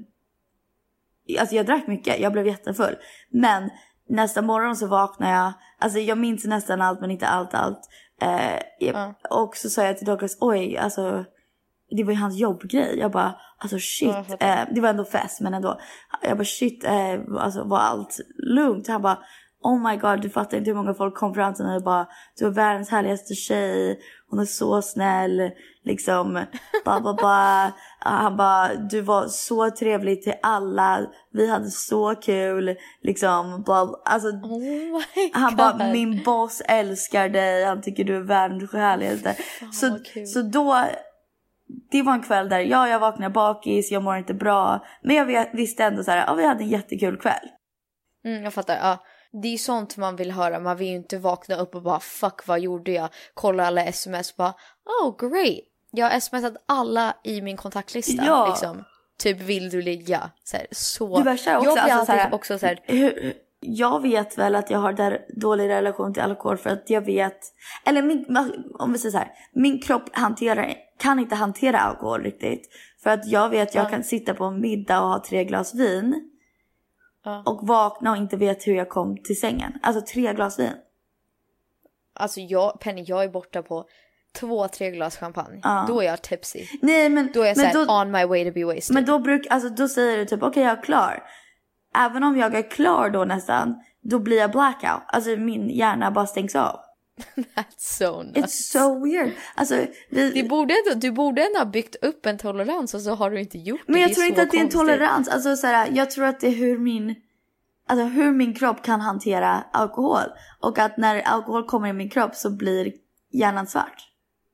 alltså jag drack mycket. Jag blev jättefull. Men nästa morgon så vaknade jag. Alltså jag minns nästan allt men inte allt allt. Eh, mm. Och så sa jag till Douglas, oj, alltså det var ju hans jobbgrej. Jag bara, alltså shit. Eh, det var ändå fest men ändå. Jag bara shit, eh, alltså var allt lugnt? Han bara, oh my god, du fattar inte hur många folk kom fram till mig och bara, du är världens härligaste tjej. Hon är så snäll. Liksom, ba, ba, ba. Han bara, du var så trevlig till alla. Vi hade så kul. Liksom, bla, alltså, oh han bara, min boss älskar dig. Han tycker du är världens härligaste. Så, så då, det var en kväll där, ja, jag vaknade bakis, jag mår inte bra. Men jag visste ändå så här, ja, vi hade en jättekul kväll. Mm, jag fattar, ja. Det är ju sånt man vill höra. Man vill ju inte vakna upp och bara, fuck, vad gjorde jag? Kolla alla sms och bara, oh great. Jag har smsat alla i min kontaktlista. Ja. Liksom. Typ, vill du ligga? Så, här, så. Det värsta också, jag blir alltså, alltid så här, också så här. Hur, jag vet väl att jag har där dålig relation till alkohol för att jag vet, eller min, om vi säger så här, min kropp hanterar, kan inte hantera alkohol riktigt. För att jag vet, jag ja. kan sitta på en middag och ha tre glas vin ja. och vakna och inte vet hur jag kom till sängen. Alltså tre glas vin. Alltså jag, Penny, jag är borta på två, tre glas champagne. Ja. Då är jag tipsy. Nej, men, då är jag men såhär, då, on my way to be wasted. Men då, bruk, alltså, då säger du typ, okej okay, jag är klar. Även om jag är klar då nästan, då blir jag blackout. Alltså min hjärna bara stängs av. That's so nuts. It's so weird. Alltså, vi... det borde ändå, du borde ändå ha byggt upp en tolerans och så har du inte gjort det. Men jag det tror inte att det är en konstigt. tolerans. Alltså, så här, jag tror att det är hur min, alltså, hur min kropp kan hantera alkohol. Och att när alkohol kommer i min kropp så blir hjärnan svart.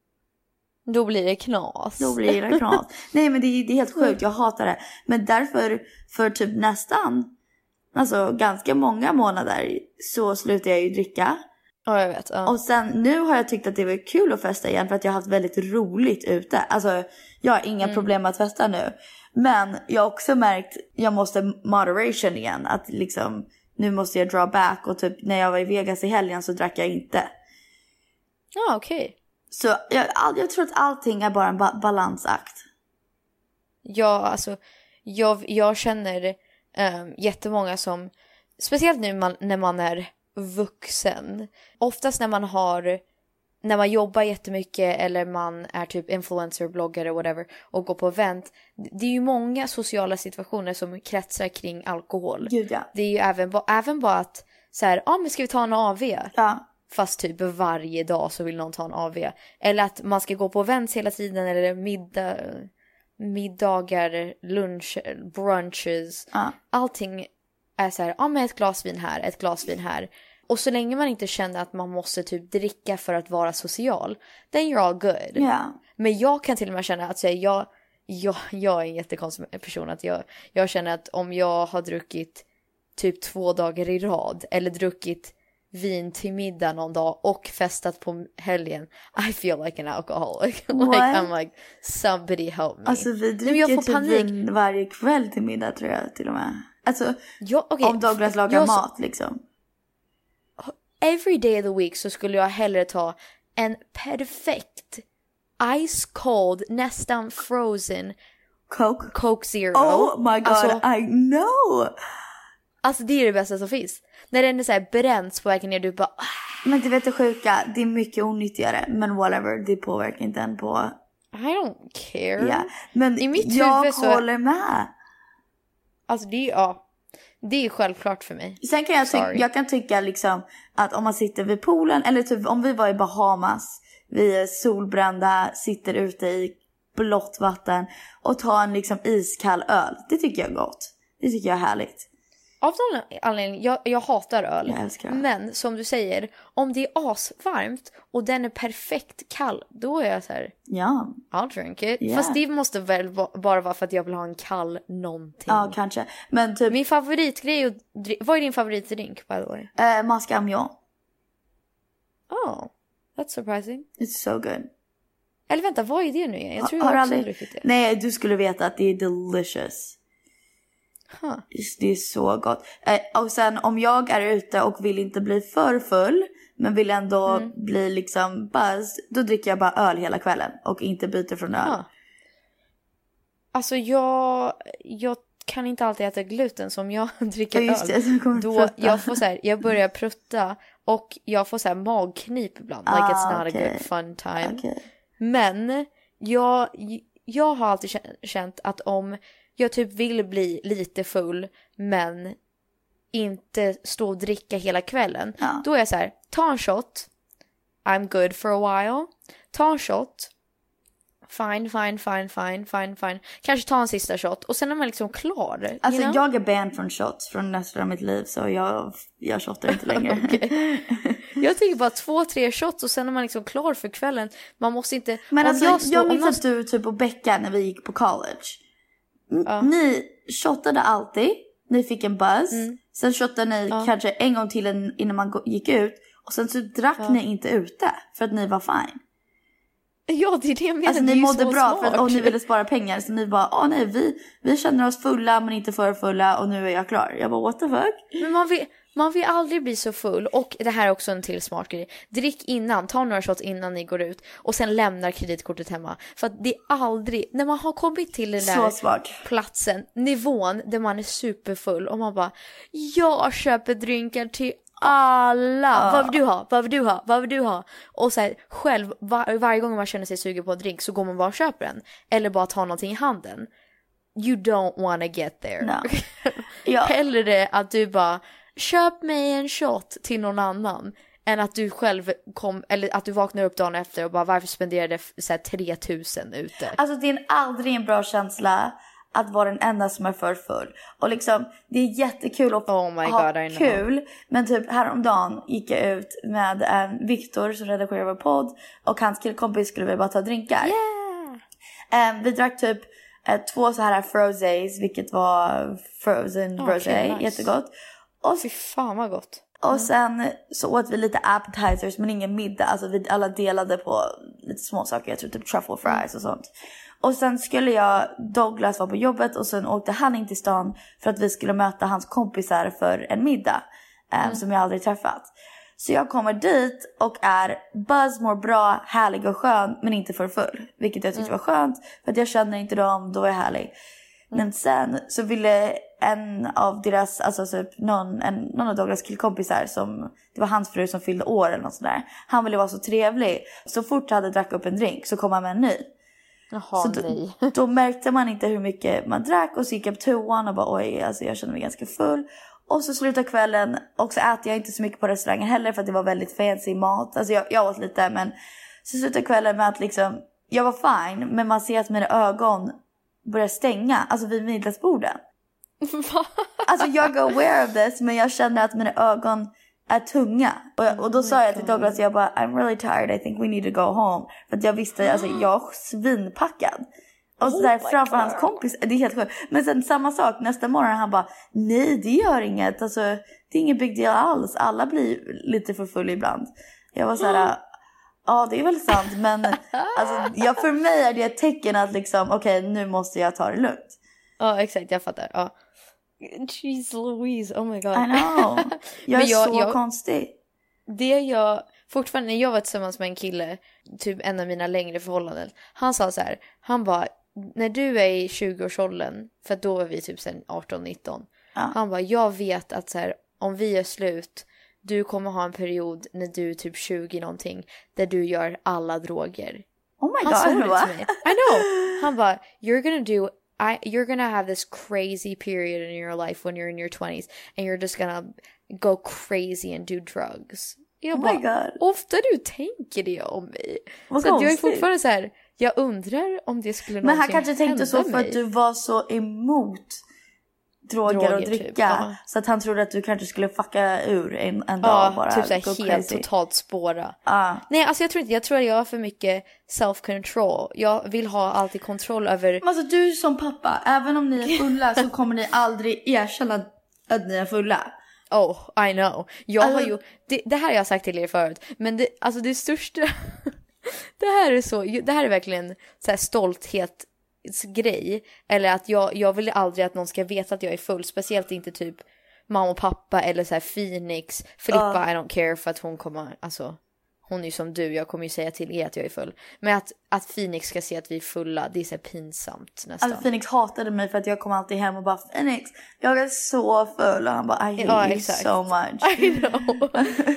Då blir det knas. Då blir det knas. Nej, men det är, det är helt sjukt. Jag hatar det. Men därför för typ nästan, alltså ganska många månader så slutar jag ju dricka. Ja, jag vet. Ja. Och sen nu har jag tyckt att det var kul att festa igen för att jag har haft väldigt roligt ute. Alltså jag har inga mm. problem med att festa nu. Men jag har också märkt, jag måste moderation igen. Att liksom, nu måste jag draw back. Och typ när jag var i Vegas i helgen så drack jag inte. Ja, okej. Okay. Så jag, jag tror att allting är bara en ba- balansakt. Ja, alltså jag, jag känner um, jättemånga som, speciellt nu man, när man är vuxen. Oftast när man har, när man jobbar jättemycket eller man är typ influencer, bloggare, whatever och går på event. Det är ju många sociala situationer som kretsar kring alkohol. Gud, ja. Det är ju även, även bara att så här, ja ah, men ska vi ta en A V? Ja. Fast typ varje dag så vill någon ta en A V. Eller att man ska gå på events hela tiden. Eller middag, middagar, lunch, brunches. Ja. Allting är så här, ja men ett glas vin här, ett glas vin här. Och så länge man inte känner att man måste typ dricka för att vara social, then you're all good. Yeah. Men jag kan till och med känna att så här, jag, jag, jag är en jättekonstig person. Att jag, jag känner att om jag har druckit typ två dagar i rad eller druckit vin till middag någon dag och festat på helgen, I feel like an alcoholic. Like I'm like, somebody help me. Alltså vi dricker typ vin varje kväll till middag tror jag till och med. Alltså ja, okay. om Douglas lagar jag, mat liksom. Every day of the week så skulle jag hellre ta en perfekt ice cold, nästan frozen Coke, Coke Zero. Oh my god, alltså, I know. Alltså det är det bästa som finns. När den är så här bränns på vägen ner, du bara... Men du vet det sjuka, det är mycket onyttigare. Men whatever, det påverkar inte en på... I don't care. Yeah. Men i mitt jag huvud så... håller med. Alltså det är ja, det är självklart för mig. Sen kan jag, ty- jag kan tycka liksom att om man sitter vid poolen, eller typ om vi var i Bahamas, vi är solbrända, sitter ute i blått vatten och tar en liksom iskall öl. Det tycker jag är gott. Det tycker jag är härligt. Av någon anledning, jag, jag hatar öl. Jag älskar öl. Men som du säger, om det är asvarmt och den är perfekt kall, då är jag så här, ja, I'll drink it. Yeah. Fast det måste väl bara vara för att jag vill ha en kall någonting. Ja, kanske. Men typ... Min favoritgrej att dri- vad är din favoritdrink, by the way? Uh, Mascamion. Oh, that's surprising. It's so good. Eller vänta, vad är det nu igen? Jag tror ha, jag har också aldrig... har druckit det. Nej, du skulle veta att det är delicious. Huh. Det är så gott. Eh, och sen om jag är ute och vill inte bli för full, men vill ändå mm. bli liksom buzz, då dricker jag bara öl hela kvällen och inte byter från öl. Huh. Alltså jag, jag kan inte alltid äta gluten, som jag dricker ja, öl. Det, då jag får så här, jag börjar prutta och jag får så här magknip ibland. Ah, like it's not okay. a good fun time. Okay. Men jag, jag har alltid känt att om jag typ vill bli lite full men inte stå och dricka hela kvällen. Ja. Då är jag så här, ta en shot. I'm good for a while. Ta en shot. Fine, fine, fine, fine, fine, fine. Kanske ta en sista shot. Och sen är man liksom klar. Alltså you know? jag är banned från shots från nästa av mitt liv. Så jag, jag shotar inte längre. Okay. Jag tycker bara två, tre shots och sen är man liksom klar för kvällen. Man måste inte... Men alltså jag, jag, står, jag minns man... att du typ på Becka när vi gick på college. Ja. Ni shotade alltid. Ni fick en buzz. Mm. Sen shotade ni ja. kanske en gång till en, innan man gick ut. Och sen så drack ja. ni inte ute. För att ni var fine. Ja, det är det jag menar. Alltså ni mådde bra smart. för att och ni ville spara pengar. Så ni bara, åh nej, vi, vi känner oss fulla men inte för fulla. Och nu är jag klar. Jag bara, what the fuck? Men man vill, Man vill aldrig bli så full. Och det här är också en till smart grej. Drick innan, ta några shots innan ni går ut. Och sen lämnar kreditkortet hemma. För att det är aldrig, när man har kommit till den där platsen, nivån där man är superfull. Och man bara, jag köper drinkar till alla. Uh. Vad vill du ha? Vad vill du ha? Vad vill du ha? Och så här, själv, var, varje gång man känner sig sugen på en drink så går man bara och köper den. Eller bara tar någonting i handen. You don't wanna get there. No. Ja. Hellre att du bara, köp mig en shot till någon annan. Än att du själv kom, eller att du vaknar upp dagen efter och bara, varför spenderade så här tre tusen ute? Alltså det är en, aldrig en bra känsla att vara den enda som är för full. Och liksom, det är jättekul att oh my ha God, kul. Men typ häromdagen gick jag ut med en Viktor som redigerar vår podd. Och hans killkompis skulle vi bara ta drinkar. Yeah. Um, vi drack typ uh, två så här frosés, vilket var frozen okay, rosé, nice. Jättegott. Och, fy fan vad gott. Och mm. sen så åt vi lite appetizers men ingen middag. Alltså vi alla delade på lite små saker. Jag tror typ truffle fries och sånt. Och sen skulle jag, Douglas var på jobbet och sen åkte han in till stan för att vi skulle möta hans kompisar för en middag. Eh, mm. Som jag aldrig träffat. Så jag kommer dit och är buzz, mår bra, härlig och skön men inte för full. Vilket jag tyckte mm. var skönt för att jag känner inte dem, då är jag härlig. Mm. Men sen så ville en av deras, alltså typ någon, en, någon av Douglas killkompisar som, det var hans fru som fyllde år eller något sådär. Han ville vara så trevlig. Så fort jag hade drack upp en drink så kom han med en ny. Jaha, så då, nej. då märkte man inte hur mycket man drack och så gick jag på toan och bara oj, alltså jag kände mig ganska full. Och så slutade kvällen och så äter jag inte så mycket på restaurangen heller för att det var väldigt fancy mat. Alltså jag, jag åt lite men så slutade kvällen med att liksom, jag var fine men man ser att mina ögon börjar stänga, alltså vid middagsborden. Alltså jag är aware of this men jag känner att mina ögon är tunga. Och, jag, och då oh sa jag till Douglas, jag bara, I'm really tired, I think we need to go home. För att jag visste, alltså jag är svinpackad. Och så där oh framför God. Hans kompis, det är helt sjukt. Men sen samma sak, nästa morgon han bara, nej det gör inget. Alltså det är ingen big deal alls. Alla blir lite för full ibland. Jag var så här, ja ah, det är väl sant. Men alltså, ja, för mig är det ett tecken att liksom, okej okay, nu måste jag ta det lugnt. Ja oh, exakt, jag fattar, ja. Oh. Jeez Louise, oh my God. I know. Jag är jag, så jag, konstig. Det jag, fortfarande när jag var tillsammans med en kille, typ en av mina längre förhållanden. Han sa så här, han bara, när du är i tjugoårsåldern, för då var vi typ sen arton nitton. Ja. Han bara, jag vet att så här, om vi är slut, du kommer ha en period när du är typ tjugo någonting, där du gör alla droger. Oh my han God. sa det till mig. I know. Han bara, you're gonna do I, you're gonna have this crazy period in your life when you're in your twenties and you're just gonna go crazy and do drugs. Jag oh bara, my God. ofta du tänker det om mig. Vad så att jag är konstigt. fortfarande så här, jag undrar om det skulle Men någonsin han kanske tänkte så för mig. att du var så emot droger, droger och dricka. Typ, ja. Så att han trodde att du kanske skulle fucka ur en, en dag ja, bara. Typ så här helt crazy. totalt spåra. Ah. Nej, alltså jag tror inte, jag tror att jag har för mycket self-control. Jag vill ha alltid kontroll över... Men alltså du som pappa, även om ni är fulla så kommer ni aldrig erkänna att ni är fulla. Oh, I know. Jag alltså... har ju... Det, det här har jag sagt till er förut. Men det, alltså det största... det här är så... Det här är verkligen så här stolthet grej, eller att jag, jag vill aldrig att någon ska veta att jag är full, speciellt inte typ mamma och pappa eller så här Phoenix, Filippa, uh. I don't care för att hon kommer, alltså hon är ju som du, jag kommer ju säga till er att jag är full, men att, att Phoenix ska se att vi är fulla, det är så här pinsamt nästan. Alltså Phoenix hatade mig för att jag kom alltid hem och bara, Phoenix, jag är så full, och han bara, I hate ja, you exakt. so much. I know.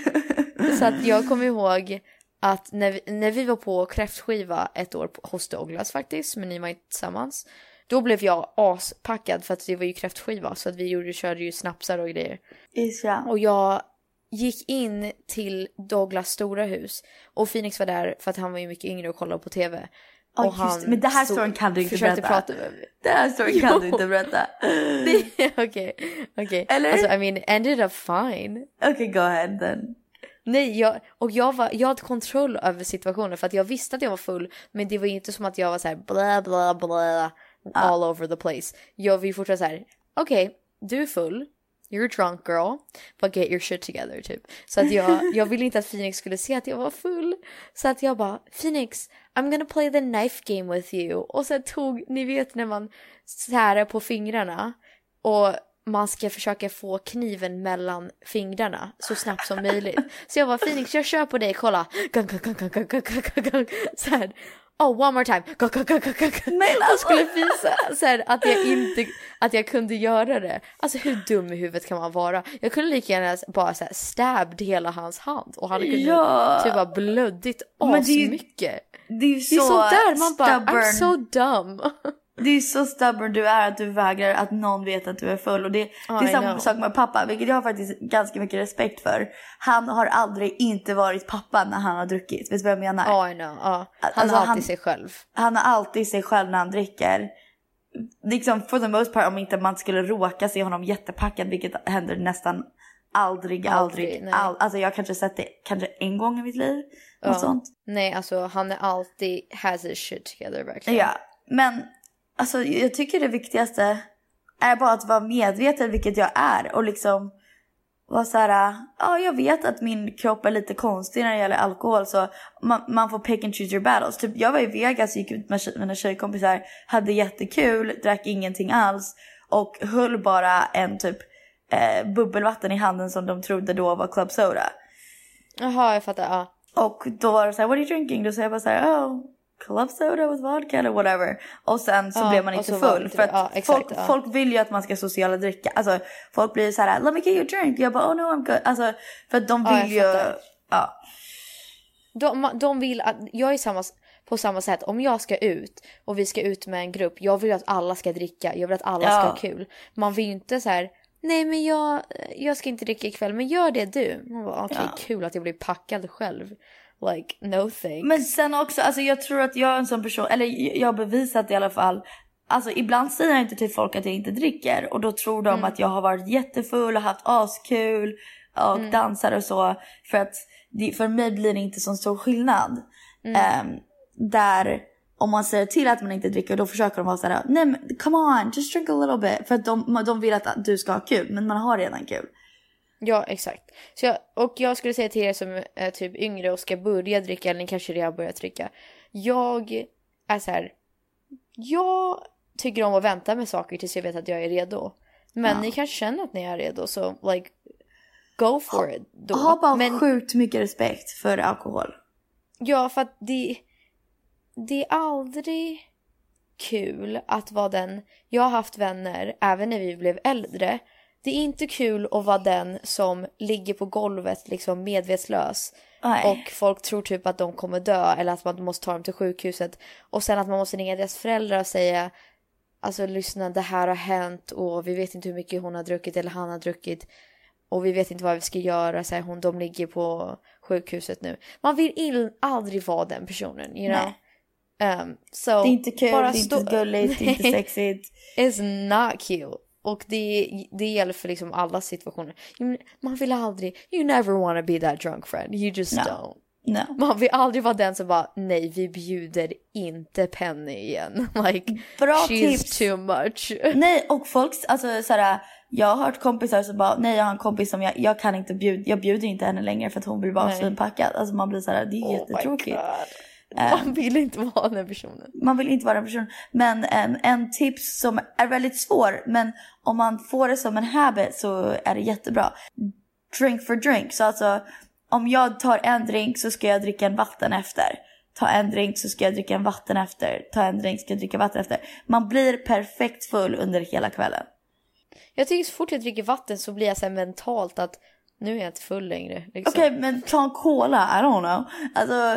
Så att jag kommer ihåg att när vi, när vi var på kräftskiva ett år på, hos Douglas faktiskt, men ni var inte tillsammans, då blev jag aspackad för att det var ju kräftskiva, så att vi gjorde, körde ju snapsar och grejer. Isha. Och jag gick in till Douglas stora hus, och Phoenix var där för att han var ju mycket yngre och kollade på tv. Oh, och han men det här storyn kan du inte berätta. Prata med mig. Det här storyn kan du inte berätta. Okej, okej. Alltså, I mean, ended up fine. Okej, okay, go ahead then. Nej, jag, och jag, var, jag hade kontroll över situationen för att jag visste att jag var full, men det var inte som att jag var så här bla bla bla all ah. over the place. Jag vill fortfarande så här, okej, okay, du är full, you're drunk girl, but get your shit together typ. Så att jag, jag ville inte att Phoenix skulle se att jag var full, så att jag bara, Phoenix, I'm gonna play the knife game with you. Och så tog, ni vet när man särar på fingrarna och man ska försöka få kniven mellan fingrarna så snabbt som möjligt. Så jag var Phoenix, jag kör på dig, kolla. Gang, gang, gang, gang, gang, gang, gang. Så här. Oh, one more time. Gang, gang, gang, gang, gang. Jag skulle visa så här, att jag inte att jag kunde göra det. Alltså hur dum i huvudet kan man vara? Jag kunde lika gärna bara så här stabbed hela hans hand och han kunde ja. typ bara blödigt asmycket. Det är ju så, det är så där man stubborn. bara, I'm so dumb. Det är så stubborn du är att du vägrar att någon vet att du är full. Och det, det är samma sak med pappa, vilket jag har faktiskt ganska mycket respekt för. Han har aldrig inte varit pappa när han har druckit. Vet du vad jag menar? Oh, I know. Oh. Han alltså, har alltid han, sig själv. Han har alltid sig själv när han dricker. Liksom for the most part, om inte man skulle råka se honom jättepackad, vilket händer nästan aldrig, aldrig. aldrig all, alltså jag har kanske sett det kanske en gång i mitt liv. Ja. Sånt. Nej, alltså han är alltid has his shit together verkligen. Ja, men alltså jag tycker det viktigaste är bara att vara medveten, vilket jag är, och liksom vara så här, ja, jag vet att min kropp är lite konstig när det gäller alkohol, så man, man får pick and choose your battles. Typ jag var i Vegas, gick ut med mina tjejkompisar, hade jättekul, drack ingenting alls och höll bara en typ eh, bubbelvatten i handen som de trodde då var club soda. Jaha, jag fattar, ja. Och då var det så här, what are you drinking? Då säger jag bara så här, oh, club soda with vodka eller whatever. Och sen så ja, blev man inte full. För att ja, exakt, folk, ja. folk vill ju att man ska sociala dricka. Alltså folk blir så här, let me get you a drink. Jag bara, oh no I'm good. Alltså för att de vill ja, ju, ja. De, de vill att, jag är samma, på samma sätt. Om jag ska ut och vi ska ut med en grupp, jag vill att alla ska dricka. Jag vill att alla ja. ska ha kul. Man vill ju inte så här, nej men jag, jag ska inte dricka ikväll, men gör det du. Man bara, okej, okay, ja. kul att jag blir packad själv. Like, no thanks. Men sen också, alltså jag tror att jag är en sån person, eller jag har bevisat i alla fall. Alltså ibland säger jag inte till folk att jag inte dricker. Och då tror de mm. att jag har varit jättefull och haft askul och mm. dansar och så. För att det, för mig blir det inte så stor skillnad. Mm. Um, där om man säger till att man inte dricker, då försöker de vara så här, nej men come on, just drink a little bit. För att de, de vill att du ska ha kul, men man har redan kul. Ja, exakt. Så jag, och jag skulle säga till er som är typ yngre och ska börja dricka, eller ni kanske redan börjat dricka. Jag är så här, jag tycker om att vänta med saker tills jag vet att jag är redo. Men ja. ni kanske känner att ni är redo, så like, go for ha, it. Då. Ha bara Men, sjukt mycket respekt för alkohol. Ja, för att det, det är aldrig kul att vara den. Jag har haft vänner, även när vi blev äldre. Det är inte kul att vara den som ligger på golvet liksom medvetslös. Nej. Och folk tror typ att de kommer dö, eller att man måste ta dem till sjukhuset. Och sen att man måste ringa deras föräldrar och säga, alltså lyssna, det här har hänt och vi vet inte hur mycket hon har druckit eller han har druckit. Och vi vet inte vad vi ska göra, så här, hon, de ligger på sjukhuset nu. Man vill ill, aldrig vara den personen, you know? Um, so det är inte kul, bara det är inte gulligt, det är inte sexigt. It's not cute. Och det, det gäller för liksom alla situationer. Man vill aldrig, you never want to be that drunk friend. You just no. don't. No. Man vill aldrig vara den som bara, nej, vi bjuder inte Penny igen. Like, bra she's tips. Too much. Nej, och folk, alltså såhär, jag har hört kompisar som bara, nej jag har en kompis som jag, jag kan inte bjuda, jag bjuder inte henne längre för att hon blir bara svinpackad. Alltså man blir såhär, det är oh jättetråkigt. Man vill inte vara den personen. Man vill inte vara den personen. Men en, en tips som är väldigt svår, men om man får det som en habit så är det jättebra. Drink for drink. Så alltså, om jag tar en drink så ska jag dricka en vatten efter. Ta en drink så ska jag dricka en vatten efter. Ta en drink så ska jag dricka vatten efter. Man blir perfekt full under hela kvällen. Jag tycker så fort jag dricker vatten så blir jag så här mentalt att nu är jag inte full längre. Liksom. Okej, okay, men ta en cola, I don't know. Alltså...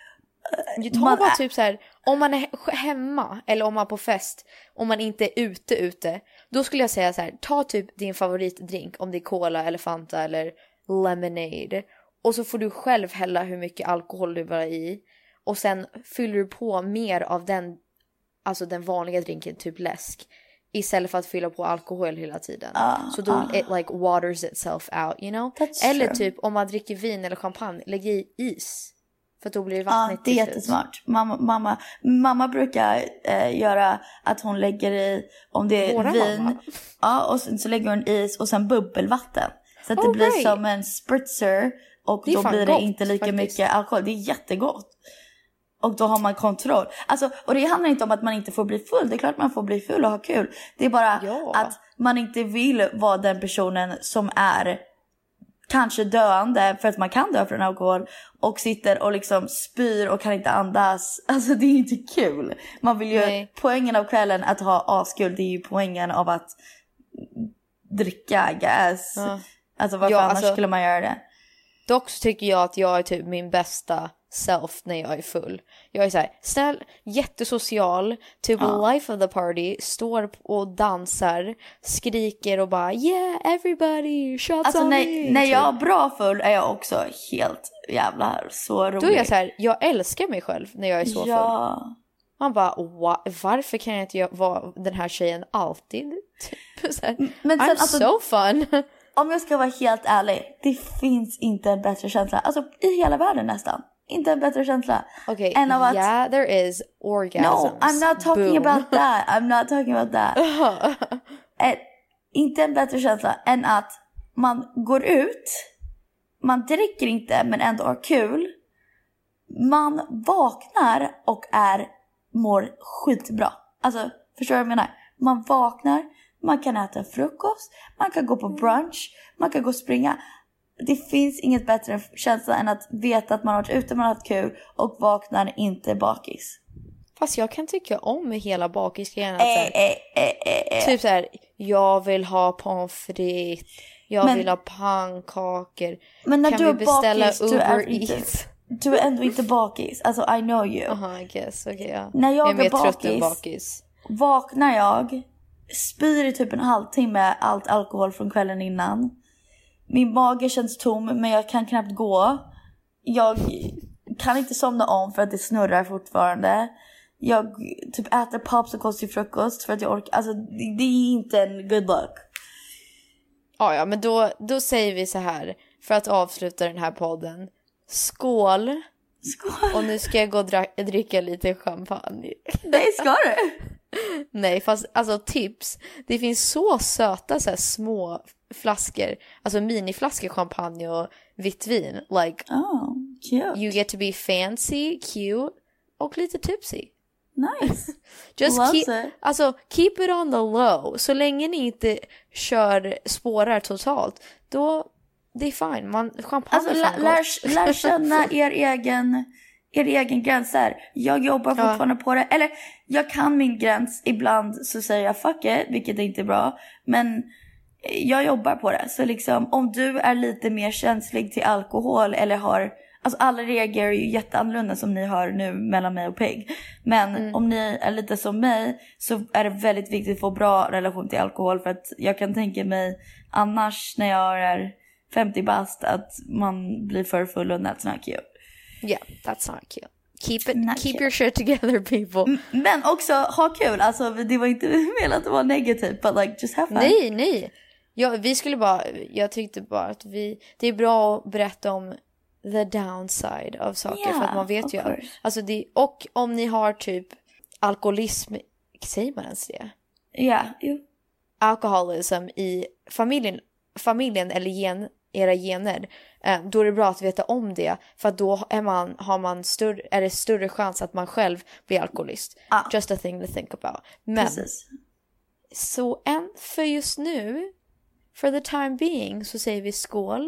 Ta man bara är... typ så här, om man är hemma eller om man är på fest, om man inte är ute ute, då skulle jag säga så här, ta typ din favoritdrink, om det är cola eller Fanta eller lemonade, och så får du själv hälla hur mycket alkohol du vill ha i, och sen fyller du på mer av den, alltså den vanliga drinken, typ läsk, istället för att fylla på alkohol hela tiden. Uh, så då uh. it like waters itself out, you know. That's eller true. Typ om man dricker vin eller champagne, lägg i is. För då blir det vattnet. Ja, det är jättesmart. Mamma, mamma, mamma brukar eh, göra att hon lägger i, om det är Våra vin. Mamma. Ja, och sen så lägger hon is och sen bubbelvatten. Så att oh, det blir right. som en spritzer. Och då blir det gott, inte lika faktiskt. mycket alkohol. Det är jättegott. Och då har man kontroll. Alltså, och det handlar inte om att man inte får bli full. Det är klart man får bli full och ha kul. Det är bara ja. att man inte vill vara den personen som är kanske döende, för att man kan dö från alkohol, och sitter och liksom spyr och kan inte andas. Alltså det är inte kul. Man vill ju, Nej. poängen av kvällen att ha askul, det är ju poängen av att dricka, I guess. Ja. Alltså varför ja, annars alltså, skulle man göra det? Dock så tycker jag att jag är typ min bästa self när jag är full. Jag är så här snäll, jättesocial, typ ja. life of the party, står och dansar, skriker och bara yeah everybody shots alltså, on när, me. När jag är bra full är jag också helt jävla så rolig. Då är jag så här, jag älskar mig själv när jag är så ja. full. Man bara, varför kan jag inte vara den här tjejen alltid? Typ så här, Men sen, I'm alltså, so fun. Om jag ska vara helt ärlig, det finns inte en bättre känsla. Alltså i hela världen nästan. Inte en bättre känsla. Okej, okay, att... yeah, there is orgasms. No, I'm not talking Boom. about that. I'm not talking about that. eh, inte en bättre känsla än att man går ut, man dricker inte men ändå har kul. Man vaknar och är mår skitbra. Alltså, förstår du vad jag menar? Man vaknar, man kan äta frukost, man kan gå på brunch, man kan gå och springa. Det finns inget bättre känsla än att veta att man har varit ute, man har haft kul och vaknar inte bakis. Fast jag kan tycka om hela bakisgrejen. Eh, eh, eh, eh. Typ så här, jag vill ha pommes frites, jag men, vill ha pannkakor. Men när kan du vi är beställa bakis, Uber du är, inte, du är ändå inte bakis. Alltså, I know you. Aha, I guess. Okay, yeah. När jag, jag är, är bakis, bakis, vaknar jag, spyr i typ en halvtimme allt alkohol från kvällen innan. Min mage känns tom, men jag kan knappt gå. Jag kan inte somna om för att det snurrar fortfarande. Jag typ äter popsicles till frukost för att jag orkar. Alltså det, det är inte en good luck. Ja, ja, men då, då säger vi så här för att avsluta den här podden. Skål! Skål! Och nu ska jag gå och dra- dricka lite champagne. Nej, ska du? Nej, fast alltså tips. Det finns så söta så här, små flaskor. Alltså miniflaskor champagne och vitt vin. Like, oh, cute. You get to be fancy, cute och lite tipsy. Nice. Just Loves keep, it. alltså, keep it on the low. Så länge ni inte kör spårar totalt, då det är fine. Man, champagne alltså, är lär, lär känna er egen, er egen gräns där. Jag jobbar fortfarande ja. på det. Eller jag kan min gräns. Ibland så säger jag fuck it, vilket är inte bra. Men jag jobbar på det. Så liksom, om du är lite mer känslig till alkohol eller har... Alltså alla reagerar ju jätteannorlunda som ni har nu mellan mig och Peg. Men mm. om ni är lite som mig så är det väldigt viktigt att få bra relation till alkohol. För att jag kan tänka mig annars när jag är femtio bast att man blir för full och that's not cute. Yeah, that's not cute. Keep it, not keep cute. Your shit together, people. Men också ha kul. Alltså det var inte menat att vara negativt, but like just have fun. Nej, nej. Ja, vi skulle bara, jag tyckte bara att vi, det är bra att berätta om the downside av saker, yeah, för att man vet ju alltså det, och om ni har typ alkoholism, säger man ens det? Ja, yeah, jo. Alkoholism i familjen, familjen eller gen, era gener, då är det bra att veta om det, för att då är man, har man större, är det större chans att man själv blir alkoholist. Ah. Just a thing to think about. Men precis. Så en för just nu, for the time being, så säger vi skål.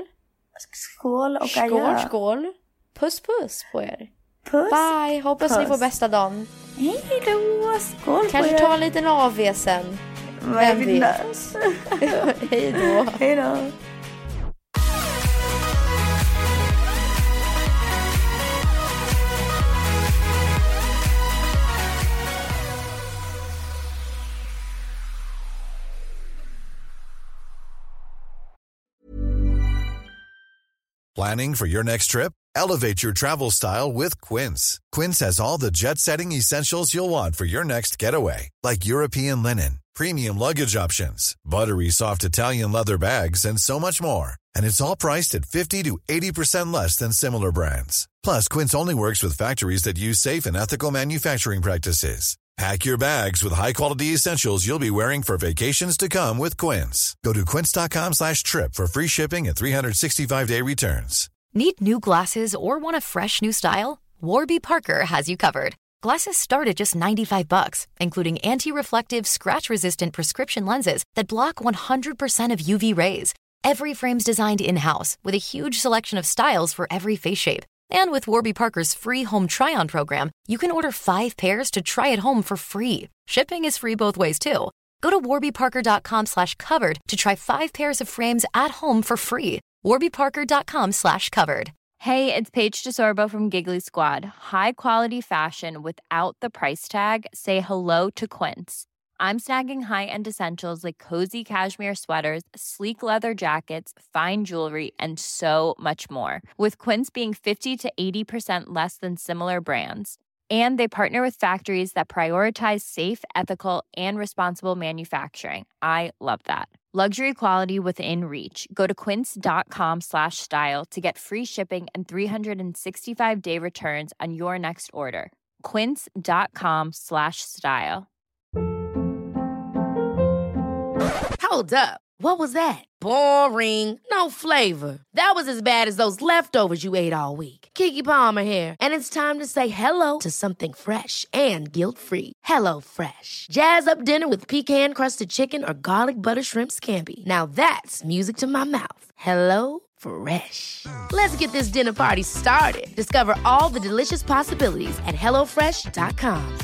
Skål och skål, adjö. skål. Puss, puss på er. Puss. Bye, hoppas puss. Ni får bästa dagen. Hej då, skål. Kanske på er. ta en liten A V sen. Vem vet. Hej då. Hej då. Planning for your next trip? Elevate your travel style with Quince. Quince has all the jet-setting essentials you'll want for your next getaway, like European linen, premium luggage options, buttery soft Italian leather bags, and so much more. And it's all priced at fifty to eighty percent less than similar brands. Plus, Quince only works with factories that use safe and ethical manufacturing practices. Pack your bags with high-quality essentials you'll be wearing for vacations to come with Quince. Go to quince.com slash trip for free shipping and three sixty-five day returns. Need new glasses or want a fresh new style? Warby Parker has you covered. Glasses start at just ninety-five bucks, including anti-reflective, scratch-resistant prescription lenses that block one hundred percent of U V rays. Every frame's designed in-house with a huge selection of styles for every face shape. And with Warby Parker's free home try-on program, you can order five pairs to try at home for free. Shipping is free both ways, too. Go to warbyparker.com slash covered to try five pairs of frames at home for free. warbyparker.com slash covered. Hey, it's Paige DeSorbo from Giggly Squad. High quality fashion without the price tag. Say hello to Quince. I'm snagging high-end essentials like cozy cashmere sweaters, sleek leather jackets, fine jewelry, and so much more. With Quince being fifty to eighty percent less than similar brands. And they partner with factories that prioritize safe, ethical, and responsible manufacturing. I love that. Luxury quality within reach. Go to quince.com slash style to get free shipping and three sixty-five day returns on your next order. Quince.com slash style. Hold up. What was that? Boring. No flavor. That was as bad as those leftovers you ate all week. Keke Palmer here, and it's time to say hello to something fresh and guilt-free. Hello Fresh. Jazz up dinner with pecan-crusted chicken or garlic butter shrimp scampi. Now that's music to my mouth. Hello Fresh. Let's get this dinner party started. Discover all the delicious possibilities at hello fresh dot com.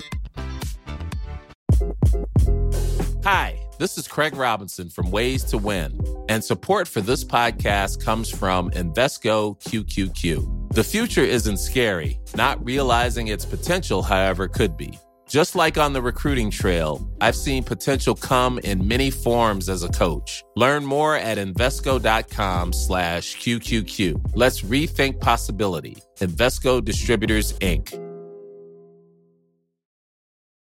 Hi, this is Craig Robinson from Ways to Win, and support for this podcast comes from Invesco Q Q Q. The future isn't scary. Not realizing its potential, however, could be. Just like on the recruiting trail, I've seen potential come in many forms as a coach. Learn more at Invesco.com slash QQQ. Let's rethink possibility. Invesco Distributors, Incorporated.